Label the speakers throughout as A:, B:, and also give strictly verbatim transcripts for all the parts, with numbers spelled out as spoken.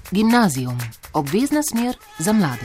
A: Gimnazijum, obvezna smer za mlade.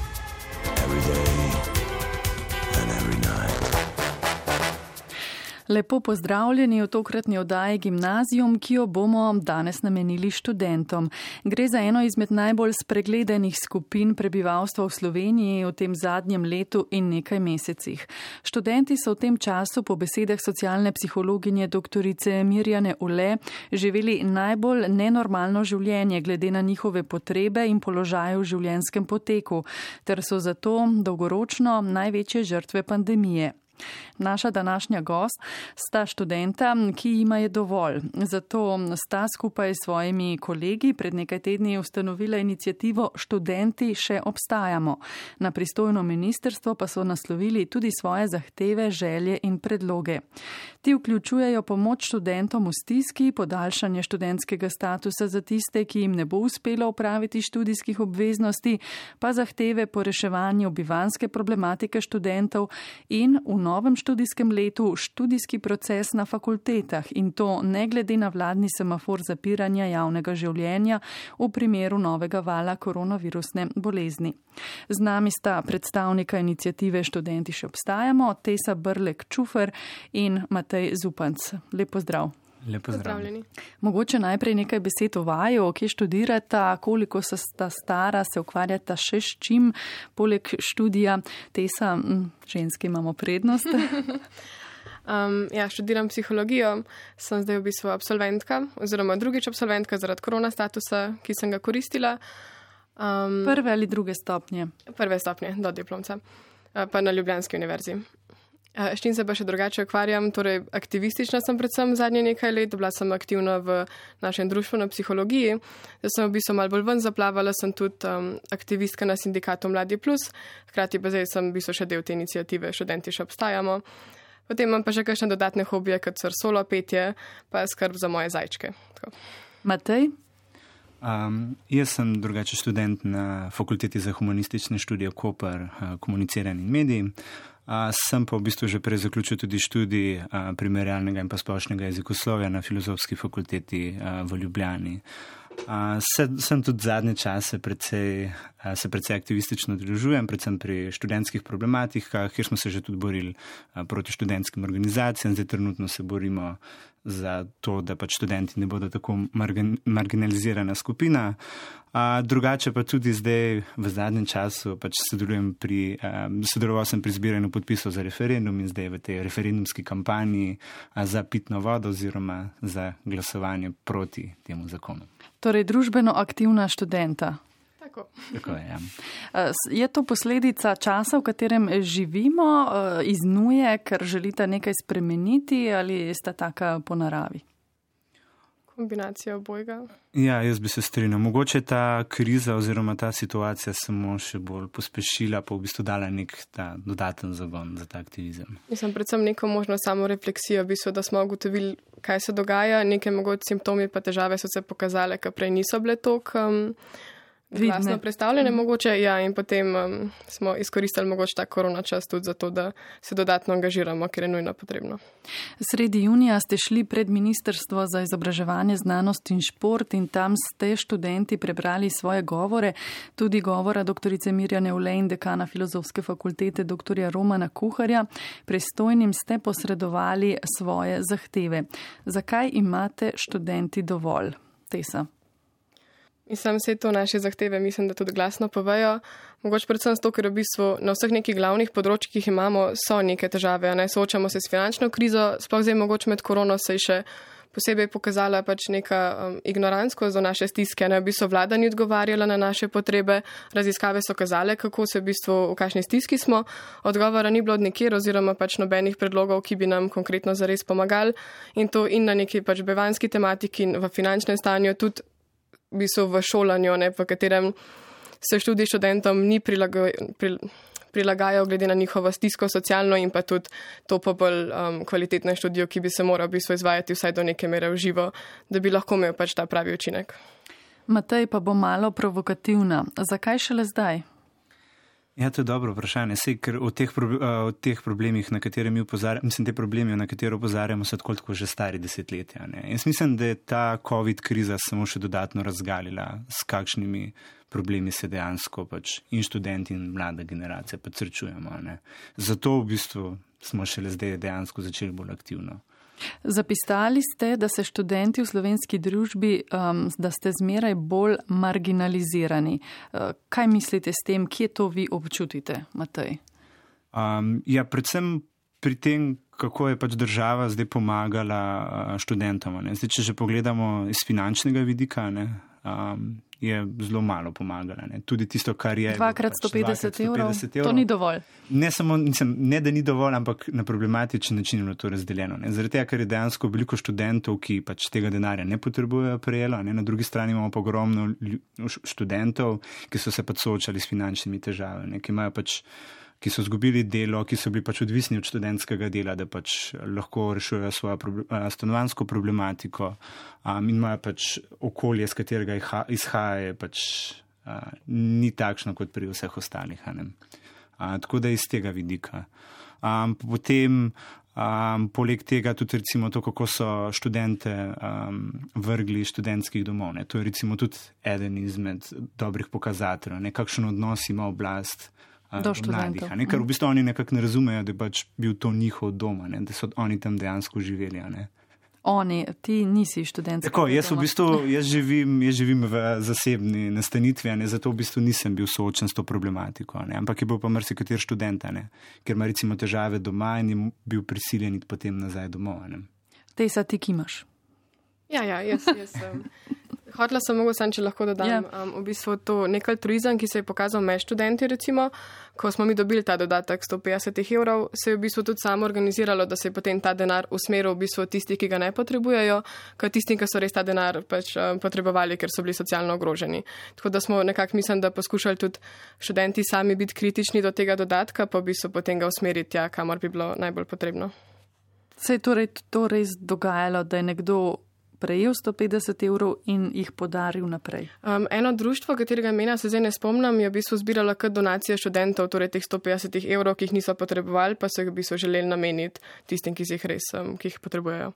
B: Lepo pozdravljeni v tokratni oddaji Gimnazijum, ki jo bomo danes namenili študentom. Gre za eno izmed najbolj spregledanih skupin prebivalstva v Sloveniji v tem zadnjem letu in nekaj mesecih. Študenti so v tem času po besedah socialne psihologinje doktorice Mirjane Ule živeli najbolj nenormalno življenje glede na njihove potrebe in položaje v življenjskem poteku, ter so zato dolgoročno največje žrtve pandemije. Naša današnja gost sta študenta, ki jima je dovolj. Zato sta skupaj s svojimi kolegi pred nekaj tedni ustanovila inicijativo Študenti še obstajamo. Na pristojno ministrstvo pa so naslovili tudi svoje zahteve, želje in predloge. Ti vključujejo pomoč študentom v stiski, podaljšanje študentskega statusa za tiste, ki jim ne bo uspelo opraviti študijskih obveznosti, pa zahteve po reševanju bivanjske problematike študentov in v novem študijskem letu študijski proces na fakultetah, in to ne glede na vladni semafor zapiranja javnega življenja v primeru novega vala koronavirusne bolezni. Z nami sta predstavnika inicijative Študenti še obstajamo, Tesa Brlek-Čufer in Matej Zupanc. Lep pozdrav.
C: Lepo zdravljeni.
B: Mogoče najprej nekaj besed o vaju, kje študirata, koliko sta stara, se ukvarjata še s čim, poleg študija. Tesa, ženske imamo prednost.
C: um, ja, študiram psihologijo, sem zdaj v bistvu absolventka, oziroma drugič absolventka zaradi korona statusa, ki sem ga koristila. Um,
B: Prve ali druge stopnje?
C: Prve stopnje, do diplomca, pa na Ljubljanski univerzi. S čim se pa še drugače ukvarjam, torej aktivistična sem predvsem zadnje nekaj let, bila sem aktivna v našem društvu na psihologiji, da sem v bistvu malo bolj ven zaplavala, sem tudi um, aktivistka na sindikatu Mladi Plus, hkrati pa zdaj sem v bistvu še del te inicijative Študenti še obstajamo. Potem imam pa še kakšne dodatne hobije, kot so solo petje, pa skrb za moje zajčke. Tako.
B: Matej?
D: Um, jaz sem drugače študent na Fakulteti za humanistične študije Koper, komuniciranje in mediji. Uh, sem pa v bistvu že prej zaključil tudi študij uh, primerjalnega in pa splošnega jezikoslovja na Filozofski fakulteti uh, v Ljubljani. Uh, se, sem tudi zadnje čase precej, uh, se precej aktivistično udeležujem, predvsem pri študentskih problematikah, kjer smo se že tudi borili uh, proti študentskim organizacijam. Zdaj trenutno se borimo za to, da pač študenti ne bodo tako margin, marginalizirana skupina. Uh, drugače pa tudi zdaj v zadnjem času pač sodelujem pri, uh, sodeloval sem pri zbiranju podpisov za referendum in zdaj v tej referendumski kampanji uh, za pitno vodo oziroma za glasovanje proti temu zakonu.
B: Torej družbeno aktivna študenta.
C: Tako.
D: Tako je, ja.
B: Je to posledica časa, v katerem živimo, iznuje, ker želite nekaj spremeniti, ali sta taka po naravi?
C: Kombinacija obojega.
D: Ja, jaz bi se strinjal. Mogoče ta kriza oziroma ta situacija samo še bolj pospešila, pa v bistvu dala nek ta dodaten zagon za ta aktivizem.
C: Mislim, predvsem neko možno samorefleksijo, v bistvu, da smo ugotovili, kaj se dogaja, neke mogoče simptomi pa težave so se pokazale, ker prej niso bile toliko um, glasno predstavljene, mogoče, ja, in potem um, smo izkoristili mogoče ta korona čas tudi za to, da se dodatno angažiramo, ker je nujno potrebno.
B: Sredi junija ste šli pred Ministrstvo za izobraževanje, znanost in šport in tam ste študenti prebrali svoje govore, tudi govora doktorice Mirjane Ule in dekana Filozofske fakultete doktorja Romana Kuharja. Pristojnim ste posredovali svoje zahteve. Zakaj imate študenti dovolj? Tesa.
C: In sam se to naše zahteve, mislim, da tudi glasno povejo. Mogoče predvsem zato, ker v bistvu na vseh nekih glavnih področjih, ki jih imamo, so neke težave. Ne soočamo se s finančno krizo, sploh zdaj mogoče med korono se je še posebej pokazala pač neka um, ignorantsko za naše stiske. Ne, v bistvu vlada ni odgovarjala na naše potrebe, raziskave so kazale, kako se v bistvu v kakšni stiski smo. Odgovora ni bilo od nikjer oziroma pač nobenih predlogov, ki bi nam konkretno zares pomagali. In to in na neki pač bivanjski tematiki in v finančnem stanju tudi v bistvu v šolanju, ne, v katerem se študij študentom ni prilagajal, prilagajal glede na njihovo stisko socialno in pa tudi to pa bolj um, kvalitetno študijo, ki bi se moral v bistvu izvajati vsaj do neke mere v živo, da bi lahko imel pač ta pravi učinek.
B: Matej, pa bo malo provokativna. Zakaj šele zdaj?
D: Ja, to je dobro vprašanje. Sej, ker o teh, o teh problemih, na katere mi opozarjamo, mislim, te problemi, na katere opozarjamo, so tako, tako že stari desetletja. Ne? Jaz mislim, da je ta COVID kriza samo še dodatno razgalila, s kakšnimi problemi se dejansko pač in študenti in mlada generacija pač srečujemo. Ne? Zato v bistvu smo šele zdaj dejansko začeli bolj aktivno.
B: Zapisali ste, da se študenti v slovenski družbi, um, da ste zmeraj bolj marginalizirani. Uh, kaj mislite s tem, kje to vi občutite, Matej?
D: Um, ja, predvsem pri tem, kako je pač država zdaj pomagala študentom. Ne? Zdaj, če že pogledamo iz finančnega vidika, ne, um, je zelo malo pomagala. Ne? Tudi tisto, kar je...
B: Dvakrat sto petdeset evrov, to ni dovolj.
D: Ne, samo, nisem, ne, da ni dovolj, ampak na problematičen način je bilo to razdeljeno. Ne? Zaradi tega, ker je dejansko veliko študentov, ki pač tega denarja ne potrebujejo, prejelo. Ne? Na drugi strani imamo pa ogromno študentov, ki so se pač soočali s finančnimi težavami, ne? Ki imajo pač ki so izgubili delo, ki so bili pač odvisni od študentskega dela, da pač lahko rešujejo svojo problem, stanovanjsko problematiko um, in imajo pač okolje, z katerega izhaja, pač uh, ni takšno kot pri vseh ostalih. Uh, tako da iz tega vidika. Um, potem, um, poleg tega tudi recimo to, kako so študente um, vrgli študentskih domov. Ne. To je recimo tudi eden izmed dobrih pokazateljev, ne, kakšen odnos ima oblast do mladih, ne, ker v bistvu oni nekako ne razumejo, da je pač bil to njihov dom, ne, da so oni tam dejansko živeli. Ne.
B: Oni, ti nisi študentski.
D: Tako, jaz v bistvu, jaz živim, jaz živim v zasebni nastanitvi, ne, zato v bistvu nisem bil soočen s to problematiko, ne, ampak je bil pa marsikateri študent, ne, ker ima recimo težave doma in je bil prisiljen iti potem nazaj domov. Ne.
B: Tejsa, ti kimaš?
C: Ja, ja, jaz, jaz sem. Hotela sem mogo sam, če lahko dodam, yeah. um, v bistvu to nek altruizem, ki se je pokazal med študenti, recimo, ko smo mi dobili ta dodatek sto petdeset evrov, se je v bistvu tudi samo organiziralo, da se je potem ta denar usmeril v bistvu tisti, ki ga ne potrebujejo, kot tisti, ki so res ta denar pač um, potrebovali, ker so bili socialno ogroženi. Tako da smo nekako, mislim, da poskušali tudi študenti sami biti kritični do tega dodatka, pa v bistvu potem ga usmeriti tja, kamor bi bilo najbolj potrebno.
B: Se je torej to res dogajalo, da je nekdo prejel sto petdeset evrov in jih podaril naprej?
C: Um, eno društvo, katerega imena se zdaj ne spomnim, je v bistvu zbiralo kot donacije študentov, torej teh sto petdeset evrov, ki jih niso potrebovali, pa so jih v bistvu želeli nameniti tistim, ki jih res, um, ki jih potrebujejo.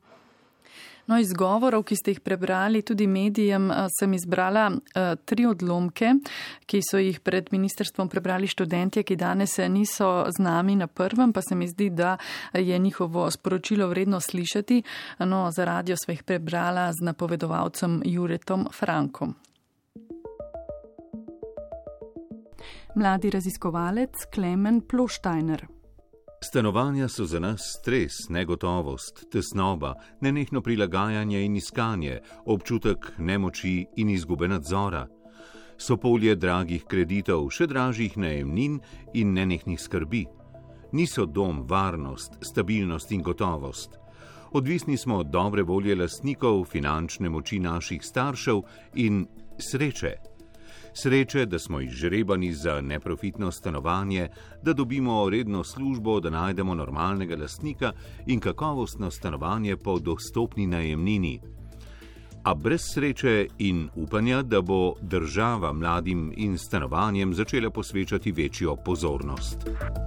B: No, iz govorov, ki ste jih prebrali, tudi medijem, sem izbrala uh, tri odlomke, ki so jih pred ministrstvom prebrali študentje, ki danes niso z nami na prvem, pa se mi zdi, da je njihovo sporočilo vredno slišati. No, za radio sva jih prebrala z napovedovalcem Juretom Frankom. Mladi raziskovalec Klemen Ploštajner.
E: Stanovanja so za nas stres, negotovost, tesnoba, nenehno prilagajanje in iskanje, občutek nemoči in izgube nadzora. So polje dragih kreditov, še dražjih najemnin in nenehnih skrbi. Niso dom, varnost, stabilnost in gotovost. Odvisni smo od dobre volje lastnikov, finančne moči naših staršev in sreče. Sreče, da smo izžrebani za neprofitno stanovanje, da dobimo redno službo, da najdemo normalnega lastnika in kakovostno stanovanje po dostopni najemnini. A brez sreče in upanja, da bo država mladim in stanovanjem začela posvečati večjo pozornost.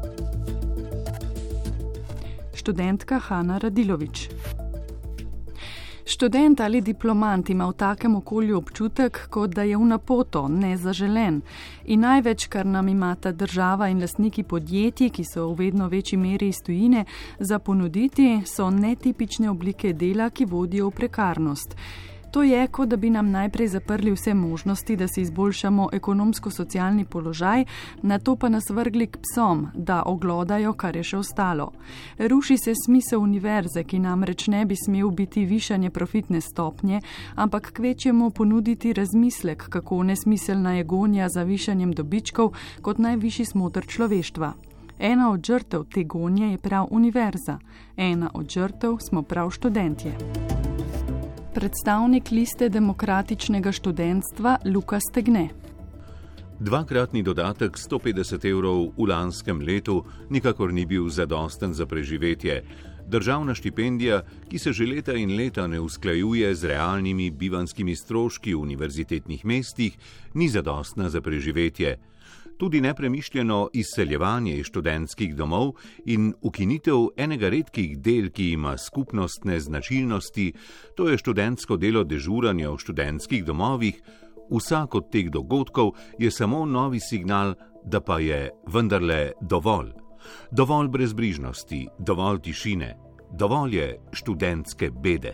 B: Študentka Hanna Radilović. Študent ali diplomant ima v takem okolju občutek, kot da je v napoto, nezaželen. In največ, kar nam imata država in lastniki podjetij, ki so v vedno večji meri iz tujine, za ponuditi, so netipične oblike dela, ki vodijo v prekarnost. To je, kot da bi nam najprej zaprli vse možnosti, da si izboljšamo ekonomsko-socialni položaj, nato pa nas vrgli k psom, da oglodajo, kar je še ostalo. Ruši se smisel univerze, ki namreč ne bi smel biti višanje profitne stopnje, ampak kvečjemu ponuditi razmislek, kako nesmiselna je gonja za višanjem dobičkov kot najvišji smoter človeštva. Ena od žrtev te gonje je prav univerza, ena od žrtev smo prav študentje. Predstavnik liste demokratičnega študentstva Luka Stegne.
E: Dvakratni dodatek sto petdeset evrov v lanskem letu nikakor ni bil zadosten za preživetje. Državna štipendija, ki se že leta in leta ne usklajuje z realnimi bivanskimi stroški v univerzitetnih mestih, ni zadostna za preživetje. Tudi nepremišljeno izseljevanje iz študentskih domov in ukinitev enega redkih del, ki ima skupnostne značilnosti, to je študentsko delo dežuranja v študentskih domovih. Vsak od teh dogodkov je samo novi signal, da pa je vendarle dovolj. Dovolj brezbrižnosti, dovolj tišine, dovolj je študentske bede.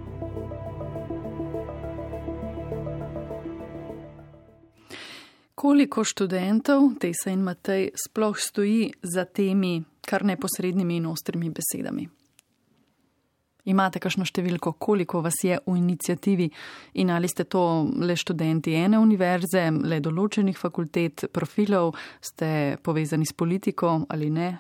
B: Koliko študentov, Tesa in Matej, sploh stoji za temi kar neposrednimi in ostrimi besedami? Imate kakšno številko, koliko vas je v iniciativi in ali ste to le študenti ene univerze, le določenih fakultet, profilov, ste povezani s politiko ali ne?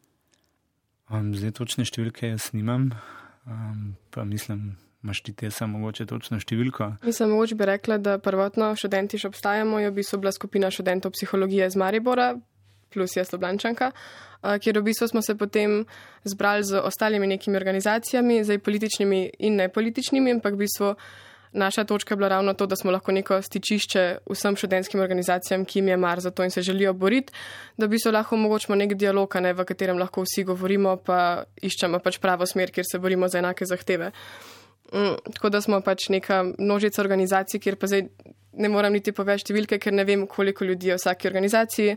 D: Um, zdaj točne številke jaz nimam, um, pa mislim, imaš ti te samo mogoče točno številko?
C: Mislim, mogoče bi rekla, da prvotno študenti še obstajamo, jo bi so bila skupina študentov psihologije iz Maribora, plus jaz Ljubljančanka, kjer v bistvu smo se potem zbrali z ostalimi nekimi organizacijami, zdaj političnimi in nepolitičnimi, ampak v bistvu naša točka je bila ravno to, da smo lahko neko stičišče vsem študentskim organizacijam, ki jim je mar za to in se želijo boriti, da bi se lahko omogočimo nek dialog, ne, v katerem lahko vsi govorimo, pa iščemo pač pravo smer, kjer se borimo za enake zahteve. Mm, tako da smo pač neka množica organizacij, kjer pa zdaj ne moram niti povedati številke, ker ne vem, koliko ljudi je v vsaki organizaciji.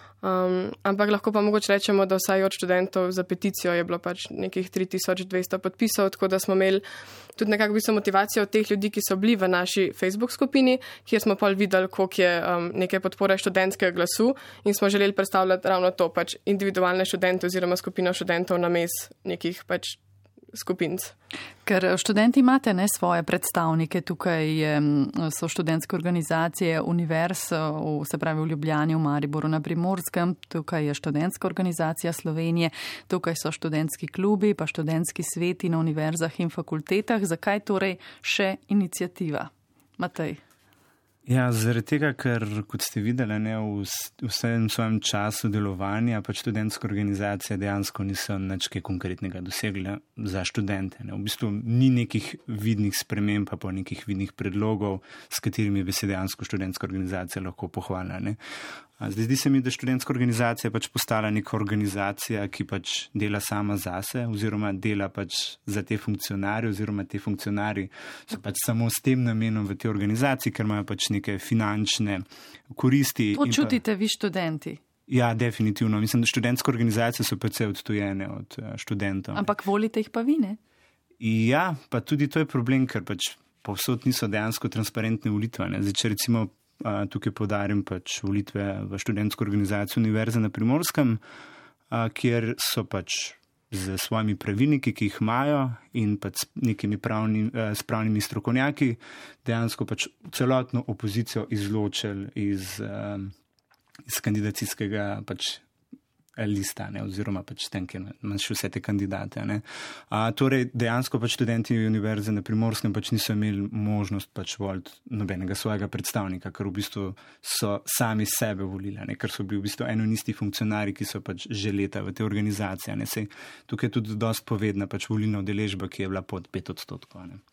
C: Um, ampak lahko pa mogoče rečemo, da vsaj od študentov za peticijo je bilo pač nekih tri tisoč dvesto podpisov, tako da smo imeli tudi nekako bistvo motivacijo od teh ljudi, ki so bili v naši Facebook skupini, kjer smo pol videli, koliko je um, neke podpore študentskega glasu in smo želeli predstavljati ravno to, pač individualne študente oziroma skupino študentov names nekih pač skupinc.
B: Ker študenti imate ne svoje predstavnike, tukaj so študentske organizacije univerz, se pravi v Ljubljani, v Mariboru, na Primorskem, tukaj je študentska organizacija Slovenije, tukaj so študentski klubi, pa študentski sveti na univerzah in fakultetah. Zakaj torej še iniciativa? Matej.
D: Ja, zaradi tega, ker kot ste videli, ne, v vsem svojem času delovanja, pač študentske organizacije dejansko niso nič kaj konkretnega dosegli za študente. Ne. V bistvu ni nekih vidnih sprememb, pa po nekih vidnih predlogov, s katerimi bi se dejansko študentska organizacija lahko pohvalila. Ne. Zdaj zdi se mi, da študentska organizacija pač postala neka organizacija, ki pač dela sama zase oziroma dela pač za te funkcionarje oziroma te funkcionarji so pač samo s tem namenom v te organizaciji, ker imajo pač neke finančne koristi.
B: To čutite pa vi študenti?
D: Ja, definitivno. Mislim, da študentske organizacije so precej odtujene od študentov.
B: Ampak volite jih pa vi, ne?
D: Ja, pa tudi to je problem, ker pač povsod niso dejansko transparentne volitve. Ne. Zdaj, če recimo Uh, tukaj podarim pač volitve v študentsko organizacijo Univerze na Primorskem, uh, kjer so pač z svojimi pravilniki, ki jih imajo in pač s nekimi pravni, uh, s pravnimi strokovnjaki dejansko pač celotno opozicijo izločili iz, uh, iz kandidacijskega pač lista, ne, oziroma pač tem, ker imaš vse te kandidate. Ne. A, torej, dejansko pač študenti Univerze na Primorskem pač niso imeli možnost pač voliti nobenega svojega predstavnika, ker v bistvu so sami sebe volili, ne, ker so bili v bistvu eno in isti funkcionarji, ki so pač že leta v te organizacije. Ne. Sej, tukaj je tudi dosti povedna pač volilna udeležba, ki je bila pod pet odstotkov. Ne.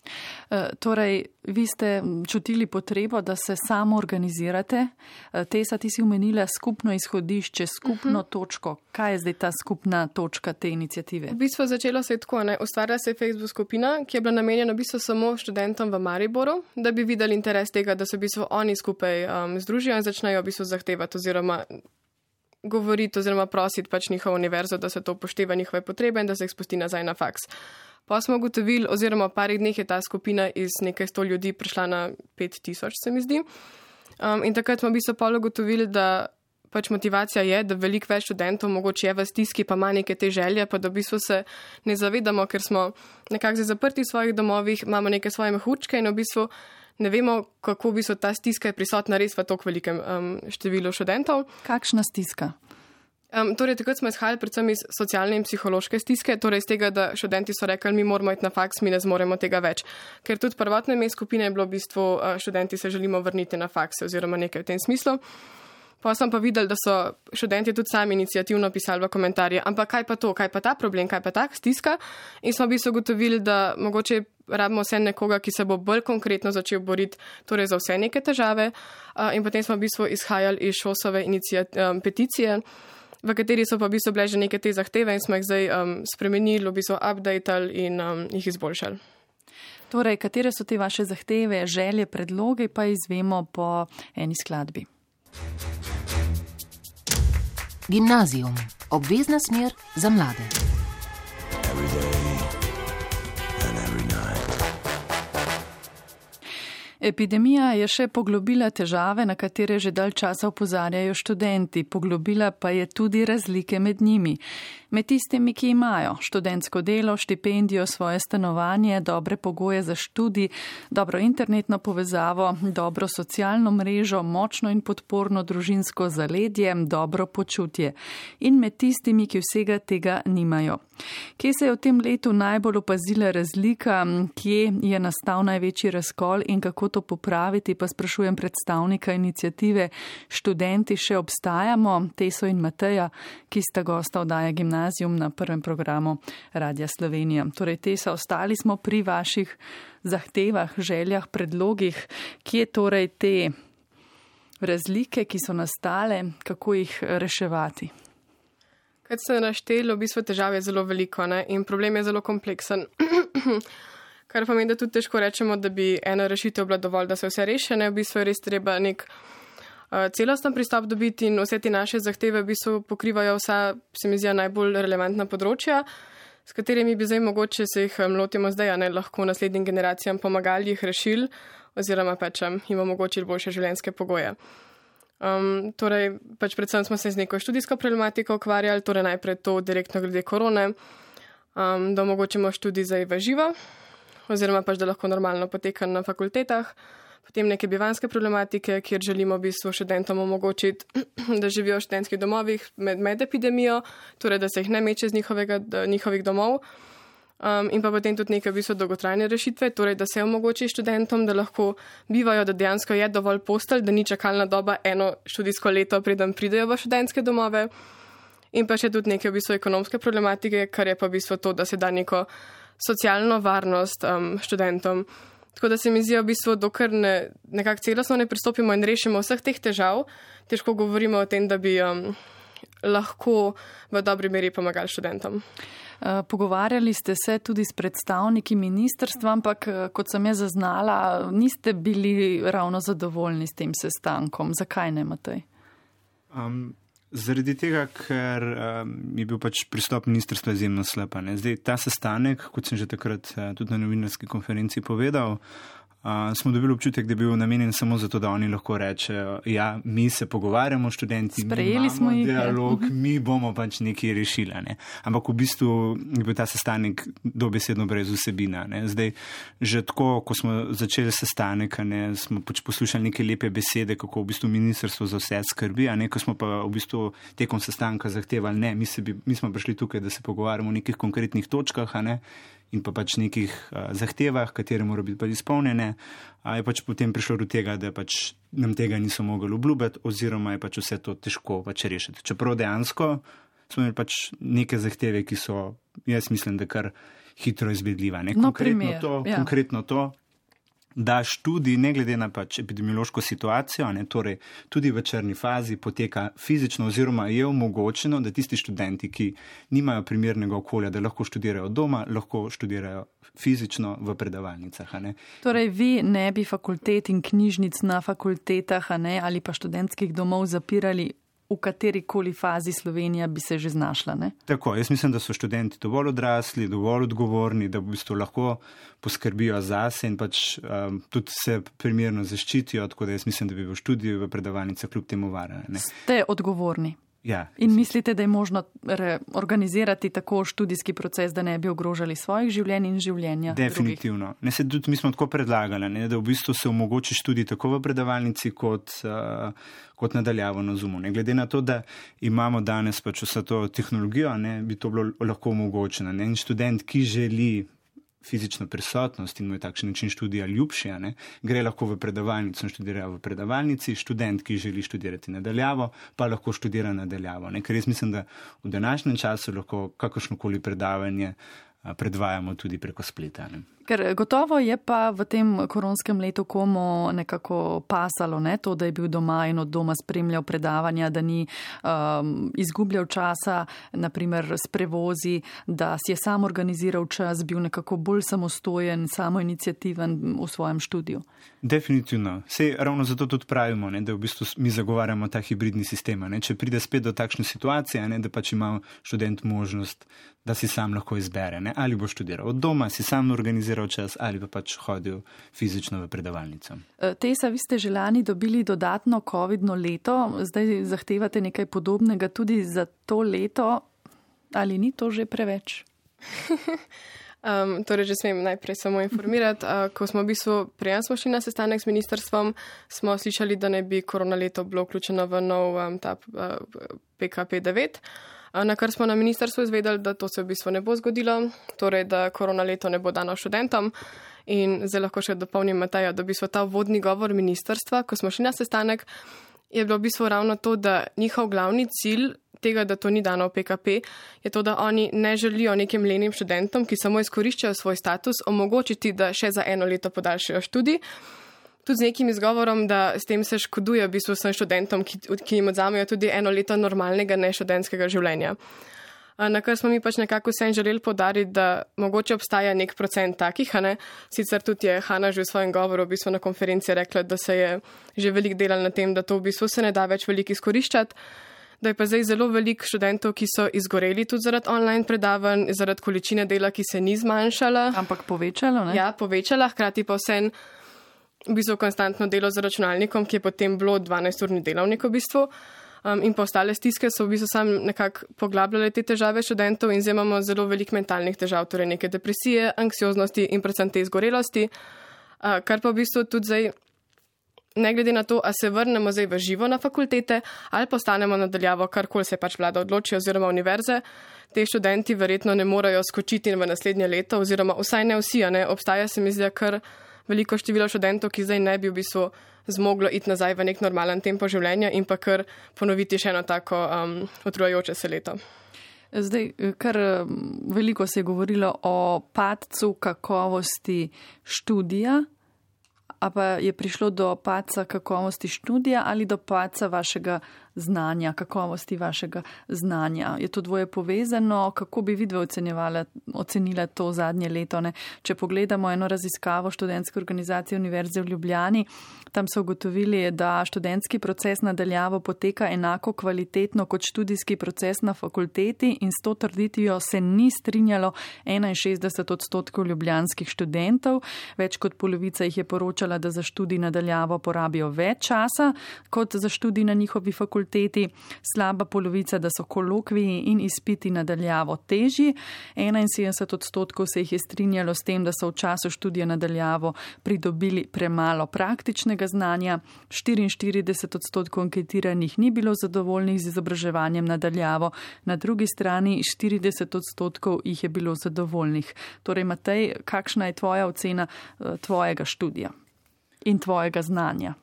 B: Torej, vi ste čutili potrebo, da se samo organizirate. Tesa, ti si omenila skupno izhodišče, skupno uh-huh. točko. Kaj je zdaj ta skupna točka te iniciative?
C: V bistvu začelo se je tako, ne? Ustvarila se je Facebook skupina, ki je bila namenjena v bistvu samo študentom v Mariboru, da bi videli interes tega, da se v bistvu oni skupaj um, združijo in začnejo v bistvu zahtevati oziroma govoriti oziroma prositi pač njihovo univerzo, da se to upošteva njihove potrebe in da se jih spusti nazaj na faks. Pa smo ugotovili, oziroma v parih dneh je ta skupina iz nekaj sto ljudi prišla na pet tisoč, se mi zdi. Um, in takrat smo v bistvu pol ugotovili, da pač motivacija je, da veliko več študentov mogoče je v stiski, pa ima neke te želje, pa da v bistvu se ne zavedamo, ker smo nekako zaprti v svojih domovih, imamo neke svoje mehurčke in v bistvu ne vemo, kako v bistvu ta stiska je prisotna res v toliko velikem um, številu študentov.
B: Kakšna stiska?
C: Um, torej, takrat smo izhajali predvsem iz socialne in psihološke stiske, torej iz tega, da študenti so rekli, mi moramo iti na faks, mi ne zmoremo tega več. Ker tudi prvotno ime skupine je bilo v bistvu, uh, študenti se želimo vrniti na faks oziroma nekaj v tem smislu. Pa sem pa videl, da so študenti tudi sami iniciativno pisali v komentarje, ampak kaj pa to, kaj pa ta problem, kaj pa ta stiska. In smo v bistvu ugotovili, da mogoče rabimo vse nekoga, ki se bo bolj konkretno začel boriti torej za vse neke težave. Uh, in potem smo v bistvu izhajali iz ŠOS-ove um, peticije, v kateri so pa v bistvu bile že neke te zahteve in smo jih zdaj um, spremenili, v bistvu updatali in um, jih izboljšali.
B: Torej, katere so te vaše zahteve, želje, predloge, pa izvemo po eni skladbi.
A: Gimnazijum. Obvezna smer za mlade.
B: Epidemija je še poglobila težave, na katere že dalj časa opozarjajo študenti. Poglobila pa je tudi razlike med njimi. Med tistimi, ki imajo študentsko delo, štipendijo, svoje stanovanje, dobre pogoje za študij, dobro internetno povezavo, dobro socialno mrežo, močno in podporno družinsko zaledje, dobro počutje. In med tistimi, ki vsega tega nimajo. Kje se je v tem letu najbolj opazila razlika, kje je nastal največji razkol in kako to popraviti, pa sprašujem predstavnika iniciative Študenti še obstajamo, Teso in Mateja, ki sta gosta oddaje Gimnazijum na prvem programu Radia Slovenija. Torej, Tesa, ostali smo pri vaših zahtevah, željah, predlogih. Kje torej te razlike, ki so nastale, kako jih reševati?
C: Kaj ste našteli, v bistvu težav je zelo veliko, ne? In problem je zelo kompleksen. Kar pomeni, da tudi težko rečemo, da bi ena rešitev bila dovolj, da se vse rešene. V bistvu je res treba nek uh, celosten pristop dobiti in vse te naše zahteve v bistvu pokrivajo vsa, se mi zdi, najbolj relevantna področja, s katerimi bi zdaj mogoče se jih um, lotimo zdaj, a ne lahko naslednjim generacijam pomagali, jih rešili oziroma pač um, jim omogočili boljše življenjske pogoje. Um, torej, pač predvsem smo se z neko študijsko problematiko ukvarjali, torej najprej to direktno glede korone, um, da omogočimo študij zdaj v živo, oziroma pač, da lahko normalno poteka na fakultetah, potem neke bivanske problematike, kjer želimo v bistvu študentom omogočiti, da živijo v študentskih domovih med, med epidemijo, torej, da se jih ne meče z njihovega, njihovih domov, um, in pa potem tudi neke v bistvu dolgotrajne rešitve, torej, da se omogoči študentom, da lahko bivajo, da dejansko je dovolj postelj, da ni čakalna doba eno študijsko leto, preden pridejo v študentske domove, in pa še tudi neke v bistvu ekonomske problematike, kar je pa v bistvu to, da se da neko socialno varnost um, študentom. Tako da se mi zdi v bistvu, dokler ne, nekako celostno ne pristopimo in rešimo vseh teh težav, težko govorimo o tem, da bi um, lahko v dobri meri pomagali študentom.
B: Pogovarjali ste se tudi s predstavniki ministrstva, ampak kot sem je zaznala, niste bili ravno zadovoljni s tem sestankom. Zakaj ne, Matej?
D: Um, Zaradi tega, ker um, je bil pač pristop ministrstva izjemno slab. Zdaj, ta sestanek, kot sem že takrat uh, tudi na novinarski konferenci povedal, uh, smo dobili občutek, da je bil namenjen samo zato, da oni lahko rečejo, ja, mi se pogovarjamo, študenti,
B: sprejeli
D: mi
B: smo jih,
D: dialog, mi bomo pač nekaj rešili. Ne? Ampak v bistvu je bil ta sestanek dobesedno brez vsebina. Ne? Zdaj, že tako, ko smo začeli sestanek, ne, smo pač poslušali neke lepe besede, kako v bistvu ministrstvo za vse skrbi, a ne, ko smo pa v bistvu tekom sestanka zahtevali, ne, mi, se bi, mi smo prišli tukaj, da se pogovarjamo o nekih konkretnih točkah, a ne, in pa pač nekih uh, zahtevah, katere morajo biti pa izpolnjene, a je pač potem prišlo do tega, da pač nam tega niso mogli obljubiti, oziroma je pač vse to težko pač rešiti. Čeprav dejansko smo imeli pač neke zahteve, ki so, jaz mislim, da kar hitro izvedljiva. Ne?
B: No,
D: konkretno,
B: primer,
D: to,
B: ja.
D: konkretno to, da študij, ne glede na pač epidemiološko situacijo, ne, torej tudi v črni fazi poteka fizično oziroma je omogočeno, da tisti študenti, ki nimajo primernega okolja, da lahko študirajo doma, lahko študirajo fizično v predavalnicah. Ne.
B: Torej, vi ne bi fakultet in knjižnic na fakultetah, ne, ali pa študentskih domov zapirali, v katerikoli fazi Slovenija bi se že znašla, ne?
D: Tako, jaz mislim, da so študenti dovolj odrasli, dovolj odgovorni, da v bistvu lahko poskrbijo zase in pač um, tudi se primerno zaščitijo, tako da jaz mislim, da bi v študiju, v predavalnicah kljub temu varali.
B: Ste odgovorni?
D: Ja.
B: In mislite, da je možno organizirati tako študijski proces, da ne bi ogrožali svojih življenj in življenja drugih?
D: Definitivno. Ne, se, tudi mi smo tako predlagali, ne, da v bistvu se omogoči študij tako v predavalnici kot, uh, kot nadaljavo na Zoomu. Ne. Glede na to, da imamo danes pač vso to tehnologijo, ne, bi to bilo lahko omogočeno. Ne. In študent, ki želi fizično prisotnost in mu je takšen način študija ljubši, ne, gre lahko v predavalnico in študira v predavalnici, študent, ki želi študirati nadaljavo, pa lahko študira nadaljavo. Ne, ker jaz mislim, da v današnjem času lahko kakršnokoli predavanje predvajamo tudi preko spleta. Ne.
B: Ker gotovo je pa v tem koronskem letu komu nekako pasalo, ne, to, da je bil doma in od doma spremljal predavanja, da ni um, izgubljal časa, naprimer s prevozi, da si je sam organiziral čas, bil nekako bolj samostojen, samoiniciativen v svojem študiju.
D: Definitivno. Sej ravno zato tudi pravimo, ne, da v bistvu mi zagovarjamo ta hibridni sistem. Ne. Če pride spet do takšne situacije, ne, da pač ima študent možnost, da si sam lahko izbere, ne, ali bo študiral od doma, si sam organiziral čas ali pa pač hodil fizično v predavalnico.
B: Tesa, vi ste že lani dobili dodatno covidno leto, zdaj zahtevate nekaj podobnega tudi za to leto, ali ni to že preveč?
C: Um, torej, že smem najprej samo informirati. Uh, ko smo v bistvu prijem smo šli na sestanek s ministrstvom, smo slišali, da ne bi korona leto bilo vključeno v nov um, ta uh, P K P devet, uh, na kar smo na ministrstvu izvedeli, da to se v bistvu ne bo zgodilo, torej, da korona leto ne bo dano študentom. In zdaj lahko še dopolnim Mateja, da v bistvu ta vodni govor ministrstva, ko smo šli na sestanek, je bilo v bistvu ravno to, da njihov glavni cilj tega, da to ni dano v P K P, je to, da oni ne želijo nekim lenim študentom, ki samo izkoriščajo svoj status, omogočiti, da še za eno leto podaljšajo študij. Tudi z nekim izgovorom, da s tem se škoduje v bistvu vsem študentom, ki, ki jim odzamejo tudi eno leto normalnega neštudentskega življenja. Na kar smo mi pač nekako vsem želeli podariti, da mogoče obstaja nek procent takih, a ne. Sicer tudi je Hanna že v svojem govoru v bistvu na konferenci rekla, da se je že veliko delala na tem, da to v bistvu se ne da več veliko izkoriščati. Da je pa zdaj zelo veliko študentov, ki so izgoreli tudi zaradi online predavanj, zaradi količine dela, ki se ni zmanjšala.
B: Ampak povečalo, ne?
C: Ja, povečala, hkrati pa vsem v bistvu konstantno delo z računalnikom, ki je potem bilo dvanajsturni delavnik v bistvu. Um, in pa ostale stiske so v bistvu sam nekako poglabljale te težave študentov in zdaj imamo zelo veliko mentalnih težav, torej neke depresije, anksioznosti in predvsem te izgorelosti, uh, kar pa v bistvu tudi zdaj ne glede na to, a se vrnemo zdaj v živo na fakultete ali postanemo nadaljavo, karkoli se pač vlada odloči oziroma univerze, te študenti verjetno ne morejo skočiti v naslednje leto oziroma vsaj ne vsi, ne obstaja se mi zdi kar veliko število študentov, ki zdaj ne bi v bistvu zmoglo iti nazaj v nek normalen tempo življenja in pa kar ponoviti še eno tako um, utrujajoče se leto.
B: Zdaj, kar veliko se je govorilo o padcu kakovosti študija. A pa je prišlo do padca kakovosti študija ali do padca vašega znanja, kakovosti vašega znanja? Je to dvoje povezano? Kako bi vidve ocenila to zadnje leto? Ne? Če pogledamo eno raziskavo študentske organizacije Univerze v Ljubljani, tam so ugotovili, da študentski proces nadaljavo poteka enako kvalitetno kot študijski proces na fakulteti in s to trditvijo se ni strinjalo enainšestdeset odstotkov ljubljanskih študentov. Več kot polovica jih je poročala, da za študij nadaljavo porabijo več časa kot za študij na njihovi fakulteti. Slaba polovica, da so kolokviji in izpiti nadaljavo težji. enainsedemdeset odstotkov se jih je strinjalo s tem, da so v času študija nadaljavo pridobili premalo praktičnega znanja. štiriinštirideset odstotkov anketiranih ni bilo zadovoljnih z izobraževanjem nadaljavo. Na drugi strani štirideset odstotkov jih je bilo zadovoljnih. Torej, Matej, kakšna je tvoja ocena tvojega študija in tvojega znanja?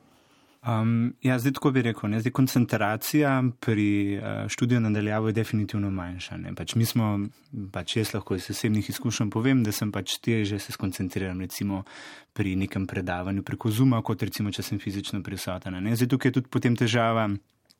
D: Um, ja, zdaj tako bi rekel, ne, zdaj koncentracija pri uh, študiju nadaljavo je definitivno manjša. Ne. Pač mi smo, pač jaz lahko iz osebnih izkušenj povem, da sem pač teže se skoncentriram recimo pri nekem predavanju preko Zooma, kot recimo, če sem fizično prisoten. Ne. Zdaj tukaj je tudi potem težava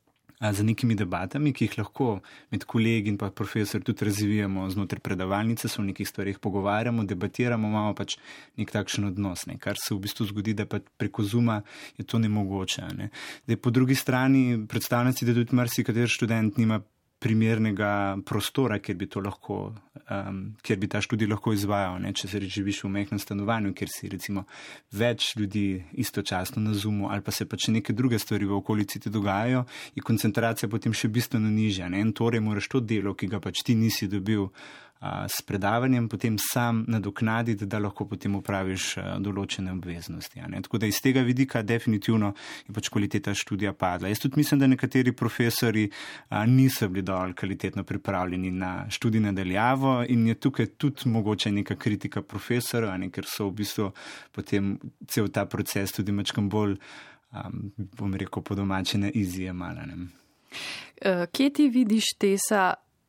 D: za nekimi debatami, ki jih lahko med kolegi in pa profesor tudi razvijamo znotraj predavalnice, se o nekih stvarih pogovarjamo, debatiramo, imamo pač nek takšen odnos, ne, kar se v bistvu zgodi, da pa preko Zooma je to nemogoče. Ne. Zdaj, po drugi strani predstavljam si, da tudi marsikateri študent nima primernega prostora, kjer bi to lahko, um, kjer bi ta študij lahko izvajal, ne? Če se živiš v majhnem stanovanju, kjer si recimo več ljudi istočasno na Zoomu ali pa se pa če neke druge stvari v okolici ti dogajajo, je koncentracija potem še bistveno nižja, ne? In torej moraš to delo, ki ga pač ti nisi dobil a, s predavanjem, potem sam nadoknaditi, da lahko potem upraviš a, določene obveznosti. Ne? Tako da iz tega vidika definitivno je pač kvaliteta študija padla. Jaz tudi mislim, da nekateri profesori a, niso bili dovolj kvalitetno pripravljeni na študij nadaljavo in je tukaj tudi mogoče neka kritika profesorov, ker so v bistvu potem cel ta proces tudi mačkam bolj, um, bom rekel, po domači na izije mala.
B: Kje ti vidiš, Tesa,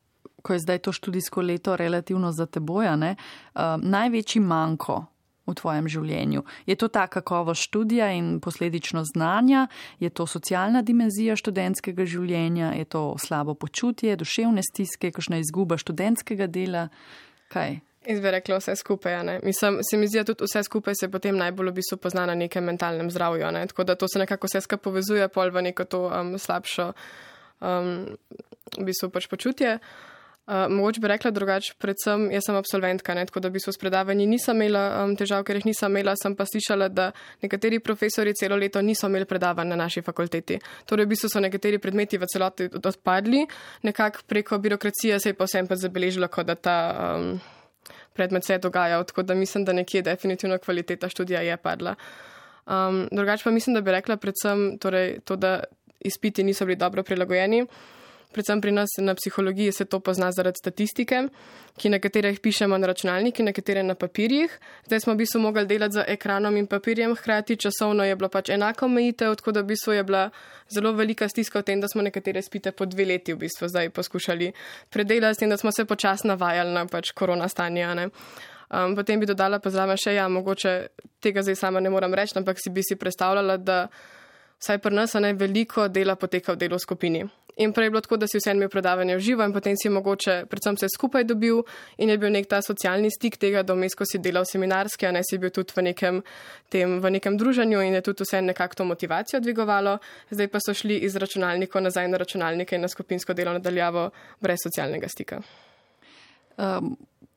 B: ko je zdaj to študijsko leto relativno za teboj, ne, uh, največji manko v tvojem življenju? Je to ta kakovost študija in posledično znanja? Je to socialna dimenzija študentskega življenja? Je to slabo počutje, duševne stiske, kakšna izguba študentskega dela? Kaj?
C: Jaz bi rekla vse skupaj, ne. Mislim, se mi zdi, da tudi vse skupaj se potem najbolj v bistvu pozna na nekem mentalnem zdravju, ne. Tako da to se nekako vse skupaj povezuje pol v neko to um, slabšo um, v bistvu pač počutje. Uh, mogoče bi rekla drugače, predvsem jaz sem absolventka, ne, tako da v bistvu s predavanji nisem imela um, težav, ker jih nisem imela, sem pa slišala, da nekateri profesori celo leto niso imeli predavanj na naši fakulteti. Torej v bistvu so nekateri predmeti v celoti odpadli, nekako preko birokracije se je pa vsem pa zabeležilo, kot da ta um, predmet se je dogajal, tako da mislim, da nekje definitivno kvaliteta študija je padla. Um, drugače pa mislim, da bi rekla predvsem torej, to, da izpiti niso bili dobro prilagojeni. Predvsem pri nas na psihologiji se to pozna zaradi statistike, ki nekatere jih pišemo na računalniki, nekatere na papirjih. Zdaj smo v bistvu mogli delati z ekranom in papirjem, hkrati časovno je bilo pač enako omejitev, tako da v bistvu je bila zelo velika stiska v tem, da smo nekatere izpite po dve leti v bistvu zdaj poskušali predelati, s tem, da smo se počasno navajali na pač korona stanje. Ne? Um, potem bi dodala pa zraven še, ja, mogoče tega zdaj sama ne moram reči, ampak si bi si predstavljala, da vsaj pri nas ne veliko dela poteka v delu v skupini. In prej je bilo tako, da si vsem imel predavanje v živo in potem si mogoče predvsem se skupaj dobil in je bil nek ta socialni stik tega, da vmes, ko si delal seminarski, a ne si bil tudi v nekem, tem, v nekem druženju in je tudi vse nekako to motivacijo dvigovalo. Zdaj pa so šli iz računalnikov nazaj na računalnike in na skupinsko delo nadaljavo brez socialnega stika.
B: Um,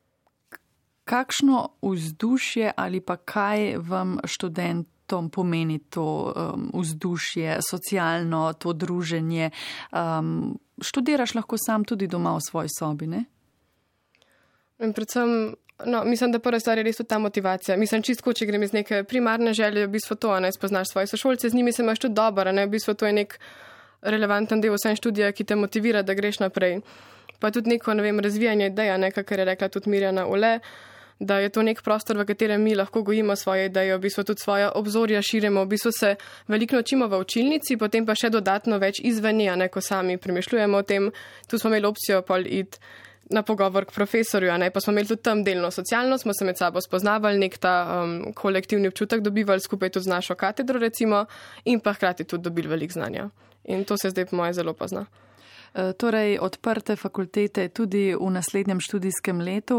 B: kakšno vzdušje ali pa kaj vam študent Tom pomeni to um, vzdušje, socialno, to druženje. Um, študiraš lahko sam tudi doma v svoji sobi, ne?
C: In predvsem, no, mislim, da prva stvar je res tudi ta motivacija. Mislim, čistko, če grem iz neke primarne želje, v bistvu to, ne, spoznaš svoje sošolce, z njimi se imaš tudi dobro, ne, v bistvu to je nek relevanten del vsem študija, ki te motivira, da greš naprej. Pa tudi neko, ne vem, razvijanje ideja, ne, kakor je rekla tudi Mirjana Ule, da je to nek prostor, v katerem mi lahko gojimo svoje ideje, v bistvu tudi svoja obzorja širimo, v bistvu se veliko naučimo v učilnici, potem pa še dodatno več izven nje, ne, ko sami premišljujemo o tem. Tu smo imeli opcijo pol iti na pogovor k profesorju, ne, pa smo imeli tudi tam delno socialno, smo se med sabo spoznavali, nek ta um, kolektivni občutek dobivali skupaj tudi z našo katedro recimo in pa hkrati tudi dobili veliko znanja. In to se zdaj po moje zelo pozna.
B: Torej, odprte fakultete tudi v naslednjem študijskem letu,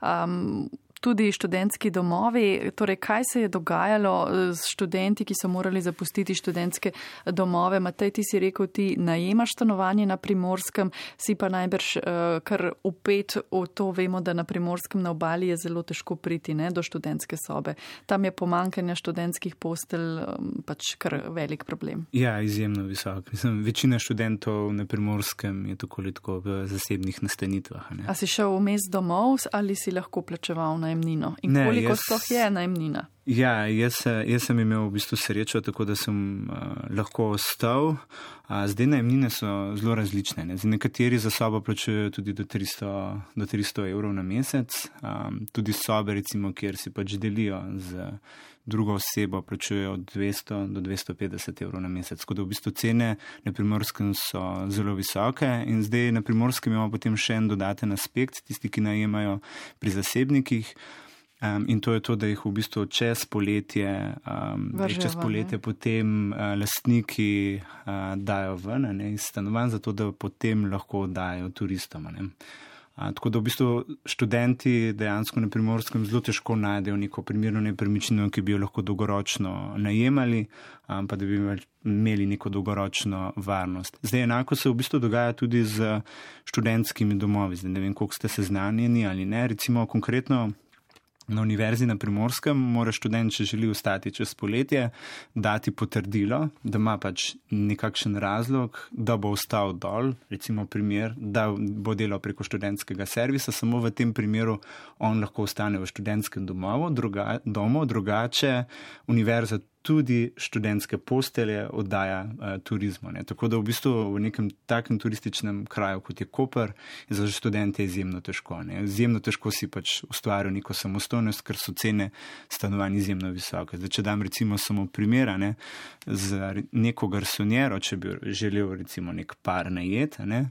B: um, tudi študentski domovi. Torej, kaj se je dogajalo s študenti, ki so morali zapustiti študentske domove? Matej, ti si rekel, ti najemaš stanovanje na Primorskem, si pa najbrž uh, kar upet v to, vemo, da na Primorskem na obali je zelo težko priti, ne, do študentske sobe. Tam je pomankanje študentskih postelj um, pač kar velik problem.
D: Ja, izjemno visok. Mislim, večina študentov na Primorskem je tako ali tako v zasebnih nastanitvah. Ne?
B: A si šel vmes domov ali si lahko plačeval najemnino? In
D: ne,
B: koliko
D: jaz,
B: sploh je najemnina?
D: Ja, jaz, jaz sem imel v bistvu srečo, tako da sem uh, lahko ostal. Uh, zdaj najemnine so zelo različne. Ne? Zdaj, nekateri za sobo plačujejo tudi do tristo, do tristo evrov na mesec. Um, tudi sobe, recimo, kjer si pač delijo z drugo osebo, plačujejo od dvesto do dvesto petdeset evrov na mesec. Tako da v bistvu cene na Primorskem so zelo visoke in zdaj na Primorskem imamo potem še en dodaten aspekt, tisti, ki najemajo pri zasebnikih. Um, in to je to, da jih v bistvu čez poletje, um, čez poletje potem uh, lastniki uh, dajo ven, ne, iz stanovanj, zato da potem lahko dajo turistom. Ne. Uh, tako da v bistvu študenti dejansko na Primorskem zelo težko najdejo neko primerno nepremičnino, ki bi jo lahko dolgoročno najemali, um, pa da bi imeli neko dolgoročno varnost. Zdaj enako se v bistvu dogaja tudi z študentskimi domovi. Zdaj ne vem, koliko ste seznanjeni ali ne. Recimo konkretno na Univerzi na Primorskem mora študent, če želi ostati čez poletje, dati potrdilo, da ima pač nekakšen razlog, da bo ostal dol, recimo primer, da bo delal preko študentskega servisa, samo v tem primeru on lahko ostane v študentskem domu, druga, domu, drugače Univerza tudi študentske postelje oddaja uh, turizmu. Ne. Tako da v bistvu v nekem takem turističnem kraju, kot je Koper, je za študente izjemno težko. Ne. Izjemno težko si pač ustvaril neko samostojnost, ker so cene stanovanj izjemno visoke. Zdaj, če dam recimo samo primera, ne, za neko garsonjero, če bi želel recimo nek par najet, ne,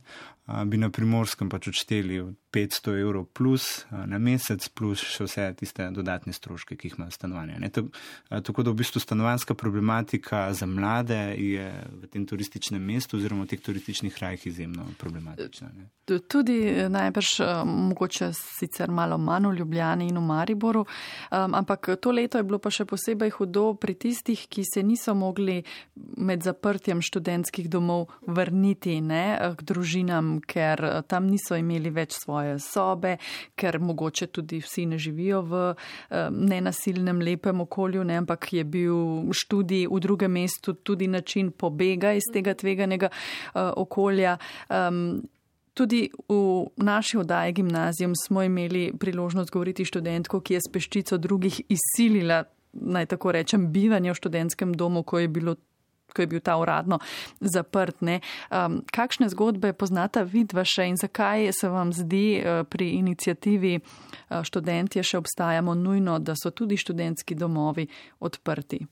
D: bi na Primorskem pač odšteli petsto evrov plus na mesec, plus še vse tiste dodatne stroške, ki jih ima stanovanje. Ne? Tako da v bistvu stanovanjska problematika za mlade je v tem turističnem mestu oziroma v teh turističnih krajih izjemno problematična. Ne?
B: Tudi najbrž mogoče sicer malo manj v Ljubljani in v Mariboru, ampak to leto je bilo pa še posebej hudo pri tistih, ki se niso mogli med zaprtjem študentskih domov vrniti, ne, k družinam, ker tam niso imeli več svoje sobe, ker mogoče tudi vsi ne živijo v nenasilnem, lepem okolju, ne, ampak je bil študij v drugem mestu tudi način pobega iz tega tveganega okolja. Tudi v naši oddaji Gimnazijum smo imeli priložnost govoriti študentko, ki je s peščico drugih izsilila, naj tako rečem, bivanje v študentskem domu, ko je bilo ko je bil ta uradno zaprt. Ne. Um, kakšne zgodbe poznata vidva še in zakaj se vam zdi uh, pri inicijativi uh, Študentje še obstajamo nujno, da so tudi študentski domovi odprti?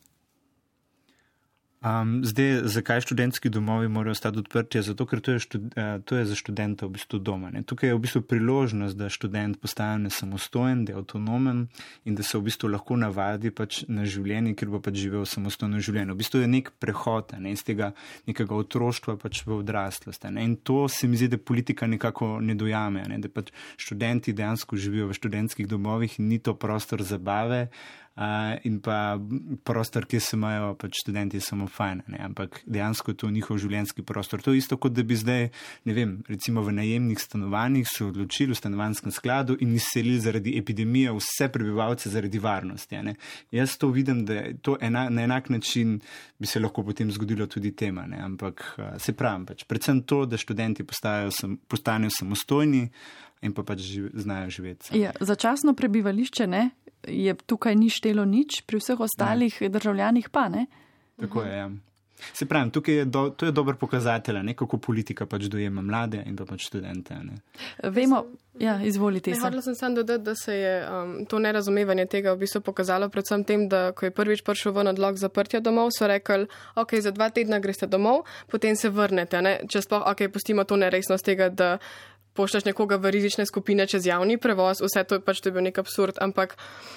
D: Um, zdaj, zakaj študentski domovi morajo ostati odprti? Zato, ker to je, štud, uh, to je za študenta v bistvu doma. Ne? Tukaj je v bistvu priložnost, da študent postane samostojen, da je avtonomen in da se v bistvu lahko navadi pač na življenje, ker bo pač živel samostojno življenje. V bistvu je nek prehod, ne? Iz tega nekega otroštva pač v odraslost. Ne? In to se mi zdi, da politika nekako ne dojame, ne? Da pač študenti dejansko živijo v študentskih domovih in ni to prostor zabave, Uh, in pa prostor, kjer se imajo pač študenti samo fajn, ne? Ampak dejansko je to njihov življenjski prostor. To je isto, kot da bi zdaj, ne vem, recimo v najemnih stanovanjih se odločili v stanovanjskem skladu in izselili zaradi epidemije vse prebivalce zaradi varnosti. Ne? Jaz to vidim, da to ena, na enak način bi se lahko potem zgodilo tudi tema, ne? Ampak uh, se pravim, pač, predvsem to, da študenti postajajo, sam, postanejo samostojni in pa pač živ, znajo živeti.
B: Ja, začasno prebivališče, ne? Je tukaj ni štelo nič, pri vseh ostalih ne. Državljanih pa, ne?
D: Tako je, ja. Se pravim, tukaj je do, to je dober pokazatelj, ne, kako politika pač dojema mlade in pa pač študente. Ne.
B: Vemo, ja, izvolite se.
C: Hodila sem sam dodati, da se je um, to nerazumevanje tega v bistvu pokazalo predvsem tem, da ko je prvič prišel ven odlok zaprtja domov, so rekli, ok, za dva tedna greste domov, potem se vrnete, ne, če sploh, ok, pustimo to neresnost tega, da pošljaš nekoga v rizične skupine čez javni prevoz, vse to je pač to je bil nek absurd, ampak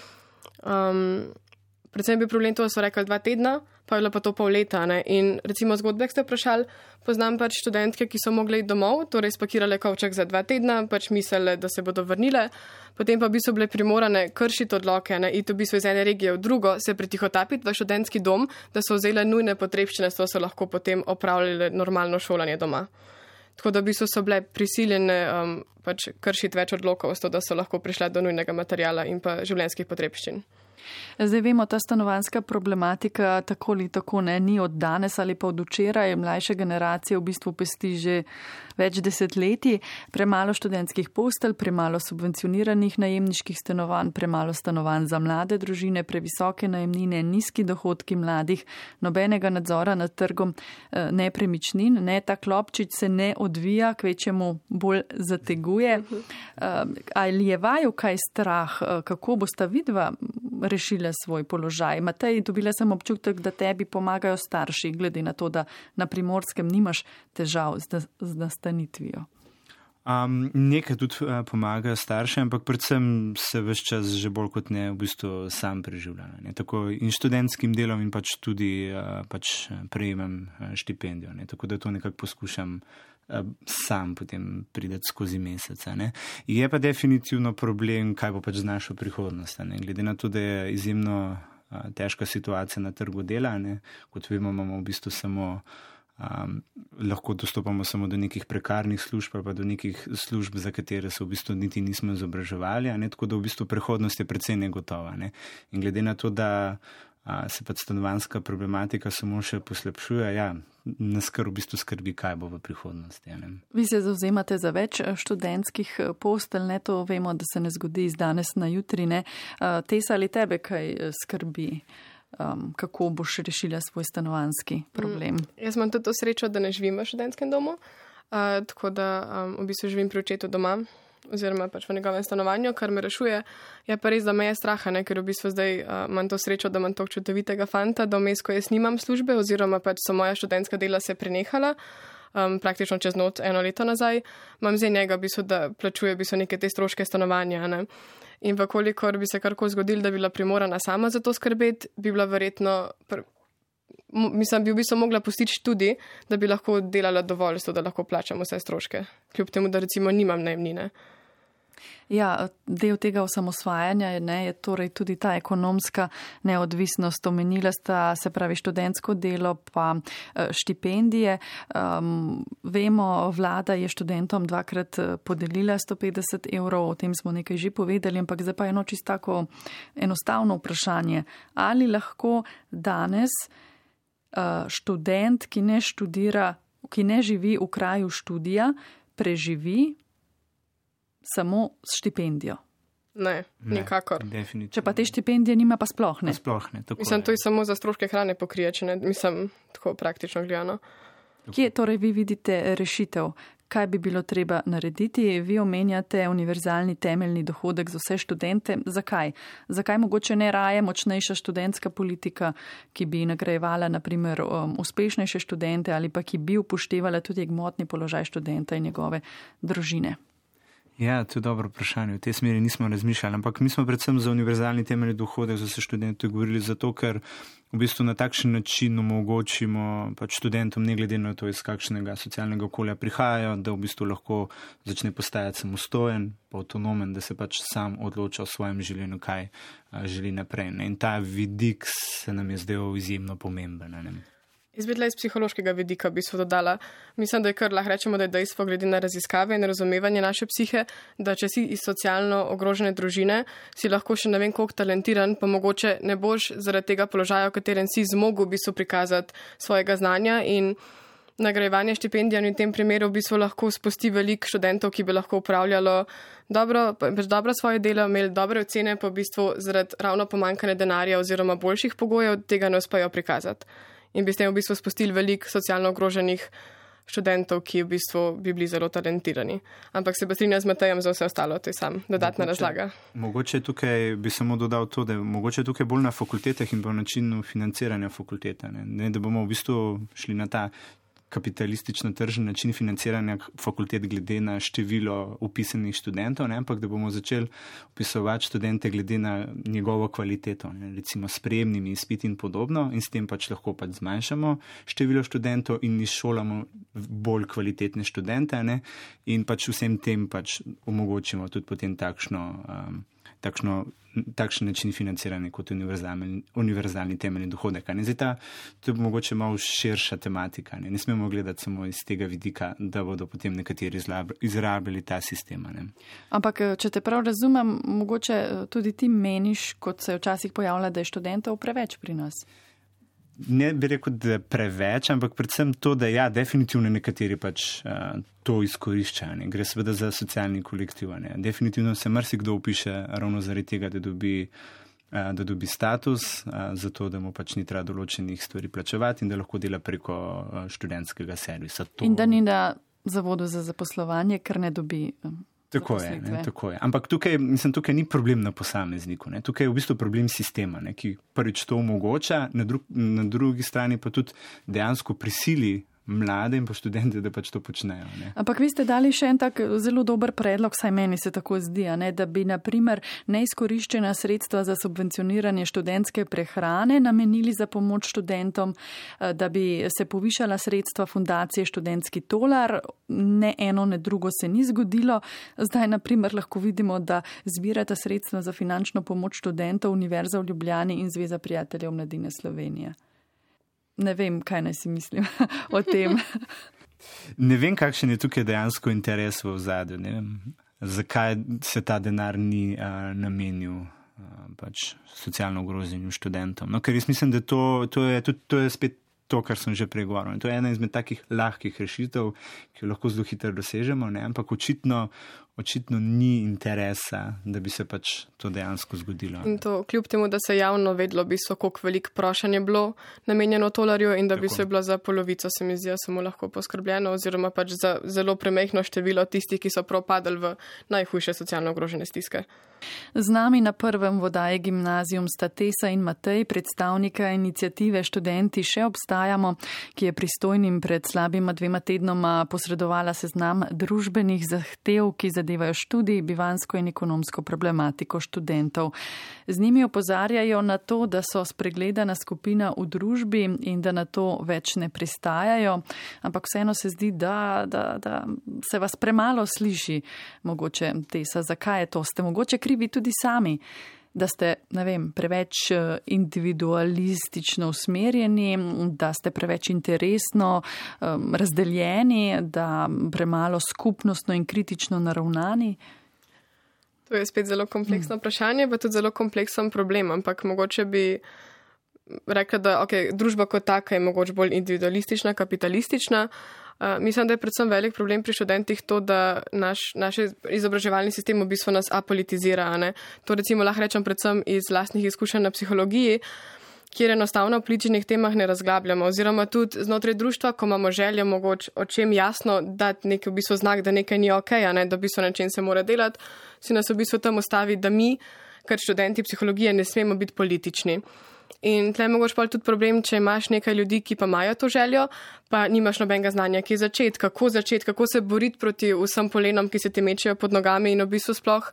C: um, predvsem je bil problem to, da so rekli dva tedna, pa je bilo pa to pol leta. Ne? In recimo zgodbe, ki ste vprašali, poznam pač študentke, ki so mogli iti domov, torej spakirale kovček za dva tedna, pač mislile, da se bodo vrnile, potem pa bi so bile primorane kršiti odloke, ne? Iti v bistvu iz ene regije v drugo, se pretihotapiti v študentski dom, da so vzele nujne potrebščine, so se lahko potem opravljale normalno šolanje doma. Tako da v bistvu so bile prisiljene um, pač kršiti več odlokov, s to, da so lahko prišle do nujnega materiala in pa življenjskih potrebščin.
B: Zdaj vemo, ta stanovanjska problematika tako ali tako ne, ni od danes ali pa od včeraj. Mlajše generacije v bistvu pesti že več desetletij. Premalo študentskih postelj, premalo subvencioniranih najemniških stanovanj, premalo stanovanj za mlade družine, previsoke najemnine, nizki dohodki mladih, nobenega nadzora nad trgom nepremičnin. Ne, ta klopčič se ne odvija, kvečemu bolj zateguje. Ali je vaju kaj strah, kako bosta vidva rešile svoj položaj? Matej, dobila sem občutek, da tebi pomagajo starši, glede na to, da na Primorskem nimaš težav z, z nastanitvijo.
D: Um, nekaj tudi uh, pomagajo starši, ampak predvsem se vse čas že bolj kot ne v bistvu sam preživljam. Tako in študentskim delom in pač tudi uh, pač prejemam uh, štipendijo. Ne? Tako da to nekako poskušam sam potem prideti skozi meseca. Ne. Je pa definitivno problem, kaj bo pač z našo prihodnost. Ne. Glede na to, da je izjemno a, težka situacija na trgu dela, ne. Kot vemo, imamo v bistvu samo, a, lahko dostopamo samo do nekih prekarnih služb, pa do nekih služb, za katere se v bistvu niti nismo izobraževali, a ne. Tako da v bistvu prihodnost je precej negotova. Ne. In glede na to, da a, se pa stanovanjska problematika samo še poslepšuje, ja, nas kar v bistvu skrbi, kaj bo v prihodnosti. Ja,
B: vi se zauzemate za več študentskih postelj, ne, to vemo, da se ne zgodi iz danes na jutri. Ne. Tesa, ali tebe kaj skrbi, um, kako boš rešila svoj stanovanjski problem?
C: Mm, jaz imam tudi to srečo, da ne živim v študentskem domu, uh, tako da um, v bistvu živim pri očetu doma, oziroma pač v njegovem stanovanju, kar me rešuje. Je pa res, da me je straha, ne, ker v bistvu zdaj uh, imam to srečo, da imam toliko čudovitega fanta, da vmes, ko jaz nimam službe, oziroma pač so moja študentska dela se prenehala, um, praktično čez noč eno leto nazaj. Imam zdaj njega, v bistvu, da plačuje v bistvu neke te stroške stanovanja. Ne? In vkolikor bi se karkoli zgodilo, da bi bila primorana sama za to skrbeti, bi bila verjetno, pr- mislim, bi v bistvu mogla pustiti tudi, da bi lahko delala dovolj, so, da lahko plačam vse stroške. Kljub temu, da recimo nimam najemnine.
B: Ja, del tega osamosvajanja je, ne, je torej tudi ta ekonomska neodvisnost. Omenila sta, se pravi, študentsko delo pa štipendije. Um, vemo, vlada je študentom dvakrat podelila sto petdeset evrov, o tem smo nekaj že povedali, ampak zdaj pa eno čisto tako enostavno vprašanje. Ali lahko danes uh, študent, ki ne študira, ki ne živi v kraju študija, preživi samo s štipendijo?
C: Ne, nikakor.
D: Ne,
B: če pa te štipendije nima, pa sploh ne.
D: Sploh ne, tako
C: mislim,
D: je.
C: to je samo za stroške hrane pokrije, če ne, mislim, tako praktično gledano.
B: Kje torej vi vidite rešitev? Kaj bi bilo treba narediti? Vi omenjate univerzalni temeljni dohodek za vse študente. Zakaj? Zakaj mogoče ne raje močnejša študentska politika, ki bi nagrajevala naprimer um, uspešnejše študente ali pa ki bi upoštevala tudi gmotni položaj študenta in njegove družine?
D: Ja, to je dobro vprašanje. V tej smeri nismo razmišljali, ampak mi smo predvsem za univerzalni temeljni dohodek za vse študente govorili zato, ker v bistvu na takšen način omogočimo pač študentom, ne glede na to, iz kakšnega socialnega okolja prihajajo, da v bistvu lahko začne postajati samostojen, pa avtonomen, da se pač sam odloča o svojem življenju, kaj a, želi naprej. Ne? In ta vidik se nam je zdel izjemno pomemben. Ne?
C: Izvedla iz psihološkega vidika bi se dodala. Mislim, da je kar lahko rečemo, da je dejstvo glede na raziskave in razumevanje naše psihe, da če si iz socialno ogrožene družine, si lahko še ne vem koliko talentiran, pa mogoče ne boš zaradi tega položaja, v katerem si zmogel v bistvu prikazati svojega znanja in nagrajevanje štipendija in v tem primeru v bistvu lahko spusti veliko študentov, ki bi lahko upravljalo dobro, pač dobro svoje delo, imeli dobre ocene, pa v bistvu zaradi ravno pomanjkanja denarja oziroma boljših pogojev tega ne uspejo prikazati. In bi s tem v bistvu spustili veliko socialno ogroženih študentov, ki v bistvu bi bili zelo talentirani. Ampak se pa strinjam z Matejem za vse ostalo, to je sam dodatna
D: mogoče,
C: razlaga.
D: Mogoče tukaj bi samo dodal to, da mogoče tukaj bolj na fakultetah in pa v načinu financiranja fakulteta. Ne? Ne, da bomo v bistvu šli na ta kapitalistično tržen način financiranja fakultet glede na število upisanih študentov, ne? Ampak da bomo začeli upisovati študente glede na njegovo kvaliteto, ne? Recimo s sprejemnimi izpiti in podobno, in s tem pač lahko pač zmanjšamo število študentov in izšolamo bolj kvalitetne študente, ne? In pač vsem tem pač omogočimo tudi potem takšno, um, takšno takšen način financiranja kot univerzalni, univerzalni temeljni dohodek. Zdaj ta, to je mogoče malo širša tematika. Ne, ne smemo gledati samo iz tega vidika, da bodo potem nekateri izrabili ta sistem. Ne.
B: Ampak, če te prav razumem, mogoče tudi ti meniš, kot se je včasih pojavlja, da je študentov preveč pri nas.
D: Ne bi rekel, da preveč, ampak predvsem to, da ja, definitivno nekateri pač uh, to izkoriščajo. Gre seveda za socialni kolektiv. Ne. Definitivno se marsikdo upiše ravno zaradi tega, da dobi, uh, da dobi status, uh, zato da mu pač ni treba določenih stvari plačevati in da lahko dela preko uh, študentskega servisa. To...
B: In da ni na zavodu za zaposlovanje, ker ne dobi. Um...
D: Tako je, ne, tako je. Ampak tukaj, mislim, tukaj ni problem na posamezniku. Ne. Tukaj je v bistvu problem sistema, ne, ki prvič to omogoča, na, dru na drugi strani pa tudi dejansko prisili mlade in pa študente, da pač to počnejo. Ne.
B: Ampak vi ste dali še en tak zelo dober predlog, saj meni se tako zdi, ne, da bi na primer neizkoriščena sredstva za subvencioniranje študentske prehrane namenili za pomoč študentom, da bi se povišala sredstva fundacije Študentski tolar. Ne eno, ne drugo se ni zgodilo. Zdaj na primer lahko vidimo, da zbirata sredstva za finančno pomoč študentov Univerza v Ljubljani in Zveza prijateljev mladine Slovenije. Ne vem, kaj naj si mislim o tem.
D: Ne vem, kakšen je tukaj dejansko interes v ozadju. Ne vem, zakaj se ta denar ni uh, namenil uh, pač socialno ogroženim študentom. No, ker jaz mislim, da to, to, je, to, to je spet to, kar sem že prej govoril. To je ena izmed takih lahkih rešitev, ki jo lahko zelo hitro dosežemo, ne? Ampak očitno očitno ni interesa, da bi se pač to dejansko zgodilo.
C: In to kljub temu, da se javno vedlo, bi so koliko veliko prošanje bilo namenjeno tolarju in da Tako. bi se bilo za polovico, se mi zdi, samo lahko poskrbljeno oziroma pač za zelo premehno število tistih, ki so propadali v najhujše socialno ogrožene stiske.
B: Z nami na prvem vodaji Gimnazijum sta Tesa in Matej, predstavnika iniciative Študenti še obstajamo, ki je pristojnim pred slabima dvema tednoma posredovala seznam družbenih zahtev, ki zadevajo študij, bivansko in ekonomsko problematiko študentov. Z njimi opozarjajo na to, da so spregledana skupina v družbi in da na to več ne pristajajo, ampak vseeno se zdi, da, da, da se vas premalo sliši. Mogoče, Tesa, zakaj je to? Ste mogoče krivi tudi sami, da ste, ne vem, preveč individualistično usmerjeni, da ste preveč interesno um, razdeljeni, da premalo skupnostno in kritično naravnani?
C: To je spet zelo kompleksno vprašanje, pa tudi zelo kompleksen problem, ampak mogoče bi rekla, da okay, družba kot taka je mogoče bolj individualistična, kapitalistična. Uh, mislim, da je predvsem velik problem pri študentih to, da naš, naš izobraževalni sistem v bistvu nas apolitizira. Ne? To recimo lahko rečem predvsem iz lastnih izkušenj na psihologiji, kjer enostavno o pličenih temah ne razglabljamo. Oziroma tudi znotraj društva, ko imamo željo mogoče o čem jasno dati nek v bistvu znak, da nekaj ni ok, a ne, da v bistvu na čem se mora delati, si nas v bistvu tam ostavi, da mi, kot študenti psihologije, ne smemo biti politični. In tle je mogoče pa tudi problem, če imaš nekaj ljudi, ki pa imajo to željo, pa nimaš nobenega znanja, ki je začeti, kako začeti, kako se boriti proti vsem polenom, ki se ti mečejo pod nogami in v bistvu sploh,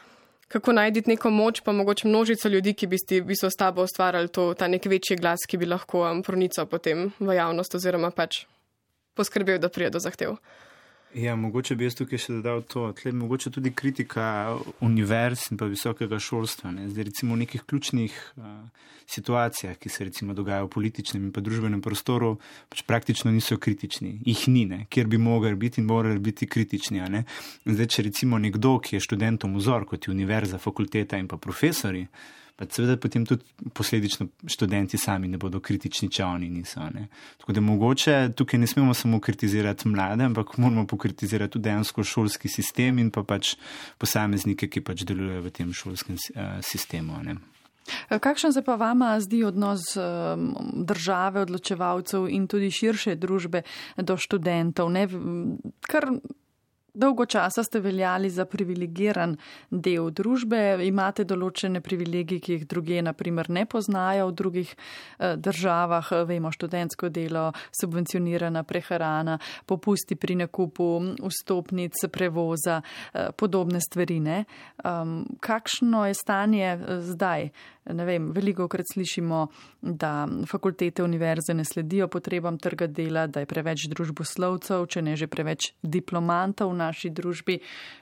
C: kako najditi neko moč, pa mogoče množico ljudi, ki bi ti v bistvu s tabo ustvarjali to, ta nek večji glas, ki bi lahko um, pronical potem v javnost oziroma pač poskrbel, da prije do zahtev.
D: Ja, mogoče bi jaz tukaj še dodal to, tle mogoče tudi kritika univerz in pa visokega šolstva. Ne. Zdaj recimo v nekih ključnih uh, situacijah, ki se recimo dogajajo v političnem in pa družbenem prostoru, pač praktično niso kritični. Jih ni, ne, kjer bi mogli biti in morali biti kritični. Ne. Zdaj, če recimo nekdo, ki je študentom vzor, kot je univerza, fakulteta in pa profesori, pa seveda potem tudi posledično študenti sami ne bodo kritični, če oni niso. Ne. Tako da mogoče tukaj ne smemo samo kritizirati mlade, ampak moramo pokritizirati tudi dejansko šolski sistem in pa pač posameznike, ki pač delujejo v tem šolskem uh, sistemu. Ne.
B: Kakšen se pa vama zdi odnos um, države, odločevalcev in tudi širše družbe do študentov? Ne? Kar dolgo časa ste veljali za privilegiran del družbe, imate določene privilegije, ki jih druge naprimer ne poznajo v drugih eh, državah, vemo, študentsko delo, subvencionirana prehrana, popusti pri nakupu vstopnic, prevoza, eh, podobne stvari. Ne? Um, kakšno je stanje zdaj? Ne vem, veliko krat slišimo, da fakultete univerze ne sledijo potrebam trga dela, da je preveč družboslovcev, če ne že preveč diplomantov v naši družbi.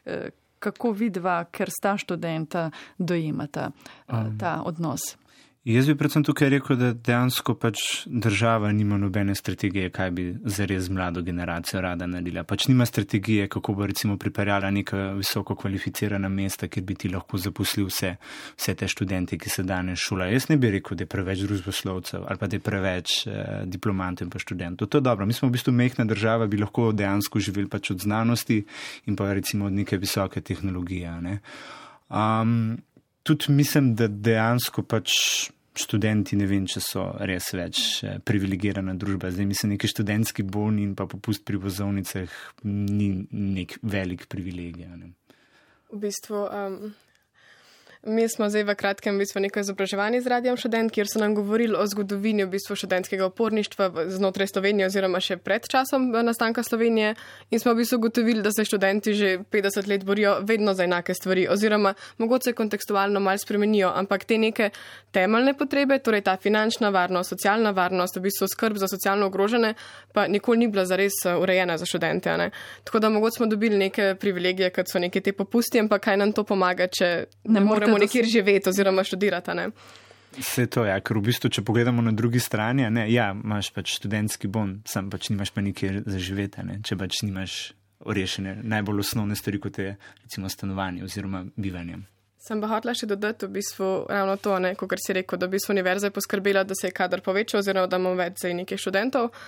B: Kako vidva, ker sta študenta, dojemata um. ta odnos?
D: Jaz bi predvsem tukaj rekel, da dejansko pač država nima nobene strategije, kaj bi zares mlado generacijo rada naredila. Pač nima strategije, kako bo recimo pripeljala neka visoko kvalificirana mesta, kjer bi ti lahko zaposlil vse, vse te študente, ki se danes šolajo. Jaz ne bi rekel, da je preveč družboslovcev ali pa da je preveč eh, diplomantov in pa študentov. To je dobro. Mi smo v bistvu mehna država, bi lahko dejansko živeli pač od znanosti in pa recimo od neke visoke tehnologije. Ne? Um, Tudi mislim, da dejansko pač študenti ne vem, če so res več privilegirana družba. Zdaj mislim, neki študentski boni in pa popust pri vozovnicah ni nek velik privilegij. Ne?
C: V bistvu... Um... Mi smo zdaj v kratkem v bistvu neko izobraževanje z Radijem Študent, kjer so nam govorili o zgodovini v bistvu študentskega uporništva znotraj Slovenije oziroma še pred časom nastanka Slovenije in smo v bistvu ugotovili, da se študenti že petdeset let borijo vedno za enake stvari oziroma mogoče se kontekstualno malo spremenijo, ampak te neke temeljne potrebe, torej ta finančna varnost, socialna varnost, v bistvu skrb za socialno ogrožene, pa nikoli ni bila zares urejena za študente. Ne? Tako da mogoče smo dobili neke privilegije, kot so neke te popusti, ampak kaj nam to pomaga, če ne moremo nekjer živeti oziroma študirati, ne?
D: Vse to, ja, ker v bistvu, če pogledamo na drugi strani, ne, ja, imaš pač študentski bon, sam pač nimaš pa nikjer za živeti, ne, če pač nimaš rešene najbolj osnovne stvari, kot je recimo stanovanje oziroma bivanje.
C: Sem pa hotela še dodati v bistvu ravno to, ne, kot si rekel, da bi se univerza poskrbela, da se je kadar povečal oziroma da imamo več za nekih študentov.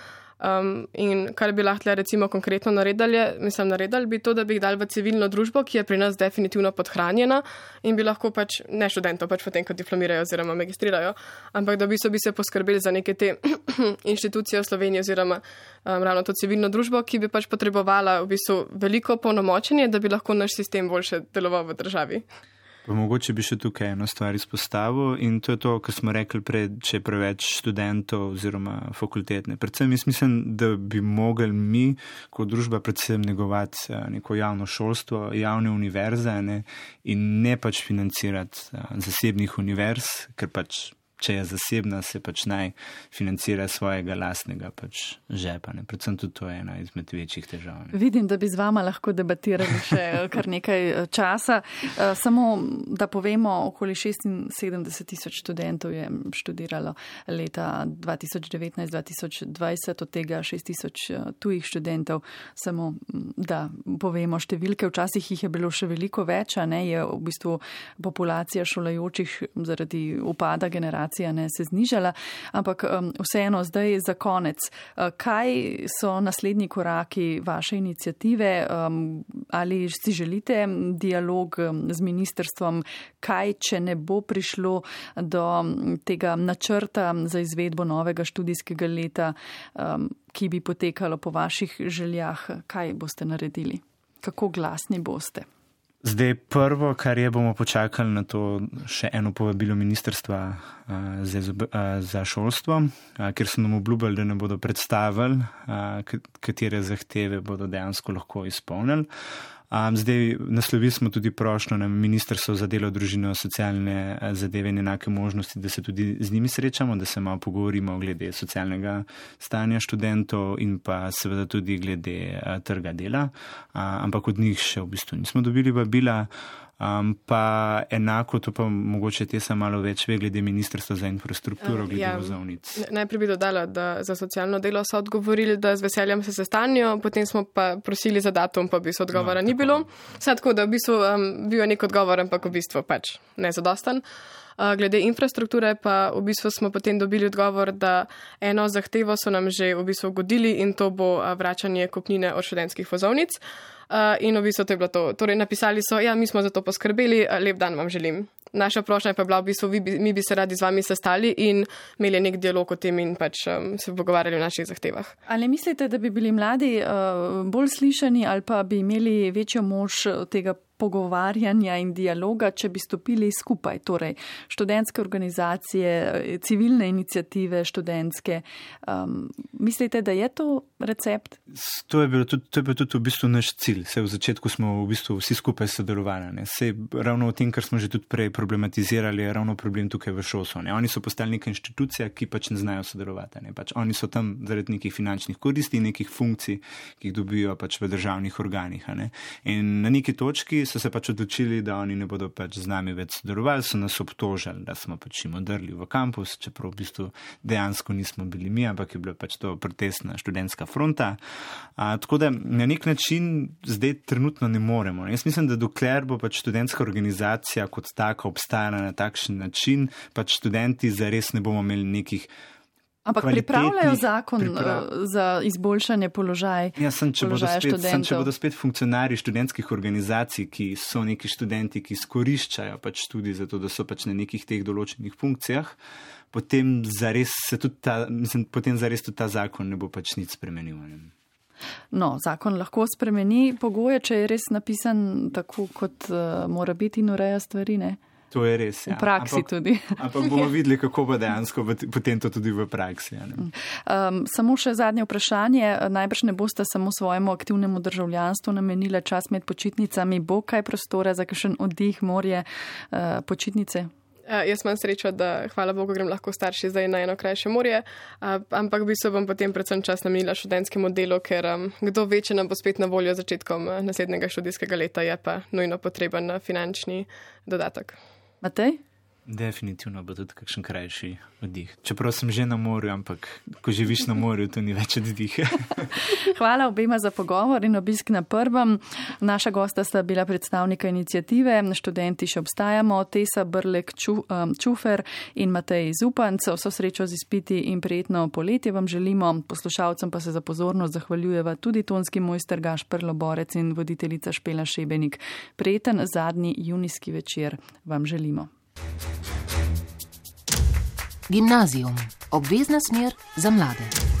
C: Um, in kar bi lahko recimo konkretno naredili, mislim, naredili bi to, da bi jih dali v civilno družbo, ki je pri nas definitivno podhranjena in bi lahko pač ne študentov, pač potem, ko diplomirajo oziroma magistrirajo, ampak da bi so bi se poskrbeli za neke te inštitucije v Sloveniji oziroma um, ravno to civilno družbo, ki bi pač potrebovala v bistvu veliko polnomočenje, da bi lahko naš sistem boljše deloval v državi.
D: Pa mogoče bi še tukaj eno stvar izpostavil in to je to, kar smo rekli pred, če je preveč študentov oziroma fakultetne. Predvsem jaz mislim, da bi mogli mi kot družba predvsem negovati neko javno šolstvo, javne univerze, ne, in ne pač financirati zasebnih univerz, ker pač če je zasebna, se pač naj financira svojega lastnega pač žepa. Ne. Predvsem tudi to je ena izmed večjih težav. Ne.
B: Vidim, da bi z vama lahko debatirali še kar nekaj časa. Samo, da povemo, okoli šestinsedemdeset tisoč študentov je študiralo leta dva tisoč devetnajst dva tisoč dvajset, od tega šest tisoč tujih študentov. Samo, da povemo številke, včasih jih je bilo še veliko več, a ne, je v bistvu populacija šolajočih zaradi upada generacij ne, se znižala, ampak um, vseeno zdaj za konec. Uh, kaj so naslednji koraki vaše iniciative? Um, ali si želite dialog um, z ministrstvom? Kaj, če ne bo prišlo do um, tega načrta za izvedbo novega študijskega leta, um, ki bi potekalo po vaših željah? Kaj boste naredili? Kako glasni boste?
D: Zdaj prvo, kar je, bomo počakali na to še eno povabilo ministrstva uh, za, uh, za šolstvo, uh, ker so nam obljubili, da ne bodo predstavili, uh, katere zahteve bodo dejansko lahko izpolnili. Um, zdaj naslovili smo tudi prošnjo na Ministrstvo za delo, družino, socialne zadeve in enake možnosti, da se tudi z njimi srečamo, da se malo pogovorimo glede socialnega stanja študentov in pa seveda tudi glede uh, trga dela, uh, ampak od njih še v bistvu nismo dobili vabila. Um, pa enako, to pa mogoče te sa malo več ve glede Ministrstva za infrastrukturo, glede ja, vozovnic.
C: Najprej bi dodala, da za socialno delo so odgovorili, da z veseljem se sestanijo, potem smo pa prosili za datum, pa bi se odgovora no, ni bilo. Sad tako, da v bistvu um, bil je nek odgovor, ampak v bistvu pač nezadostan. Uh, glede infrastrukture pa v bistvu smo potem dobili odgovor, da eno zahtevo so nam že v bistvu ugodili in to bo uh, vračanje kupnine od študentskih vozovnic. Uh, in v bistvu to je bilo to. Torej napisali so, ja, mi smo za to poskrbeli, lep dan vam želim. Naša prošnja je pa bila v bistvu, vi, mi bi se radi z vami sestali in imeli nek dialog o tem in pač um, se pogovarjali o naših zahtevah.
B: Ali mislite, da bi bili mladi uh, bolj slišani ali pa bi imeli večjo moč tega pogovarjanja in dialoga, če bi stopili skupaj, torej študentske organizacije, civilne iniciative študentske. Um, mislite, da je to recept?
D: To je bilo tudi, to je bilo tudi v bistvu naš cilj. Sej v začetku smo v bistvu vsi skupaj sodelovali. Ne. Sej ravno o tem, kar smo že tudi prej problematizirali, je ravno problem tukaj v šolstvu. Oni so postali neka inštitucija, ki pač ne znajo sodelovati. Ne. Pač oni so tam zaradi nekih finančnih koristi in nekih funkcij, ki jih dobijo pač v državnih organih. Ne. In na neki točki so se pač odločili, da oni ne bodo pač z nami več sodelovali, so nas obtožili, da smo pač jim odrli v kampus, čeprav v bistvu dejansko nismo bili mi, ampak je bila pač to protestna študentska fronta. A, tako da na nek način zdaj trenutno ne moremo. Jaz mislim, da dokler bo pač študentska organizacija kot taka obstajala na takšen način, pač študenti zares ne bomo imeli nekih
B: Ampak pripravljajo zakon priprav... za izboljšanje položaj,
D: ja, sem, če
B: položaja
D: spet,
B: študentov.
D: Sem, če bodo spet funkcionarji študentskih organizacij, ki so neki študenti, ki skoriščajo pač tudi zato, da so pač na nekih teh določenih funkcijah, potem zares se tudi ta, mislim, potem zares tudi ta zakon ne bo pač nič spremenil.
B: No, zakon lahko spremeni pogoje, če je res napisan tako, kot uh, mora biti in ureja stvari, ne?
D: To je res, ja.
B: V praksi
D: ampak,
B: tudi.
D: Ampak bomo videli, kako bo dejansko potem to tudi v praksi. Ja,
B: um, samo še zadnje vprašanje. Najbrž ne boste samo svojemu aktivnemu državljanstvu namenili čas med počitnicami. Bo kaj prostora za kakšen oddih, morje, uh, počitnice?
C: Uh, jaz imam srečo, da hvala Bogu grem lahko starši zdaj na eno krajše morje, uh, ampak bi se bom potem predvsem čas namenila študentskemu delu, ker um, kdo ve, če nam bo spet na voljo začetkom uh, naslednjega študijskega leta, je pa nujno potreben finančni dodatek.
B: Matej?
D: Definitivno bo tudi kakšen krajši oddih. Čeprav sem že na morju, ampak ko živiš na morju, to ni več oddih.
B: Hvala obema za pogovor in obisk na prvem. Naša gosta sta bila predstavnika iniciative Študenti še obstajamo, Tesa Brlek Čufer in Matej Zupanc. Vso srečo z izpiti in prijetno poletje vam želimo. Poslušalcem pa se za pozornost zahvaljujeva tudi tonski mojster Gašper Loborec in voditeljica Špela Šebenik. Prijeten zadnji junijski večer vam želimo.
A: Gimnazijum. Obvezna smer za mlade.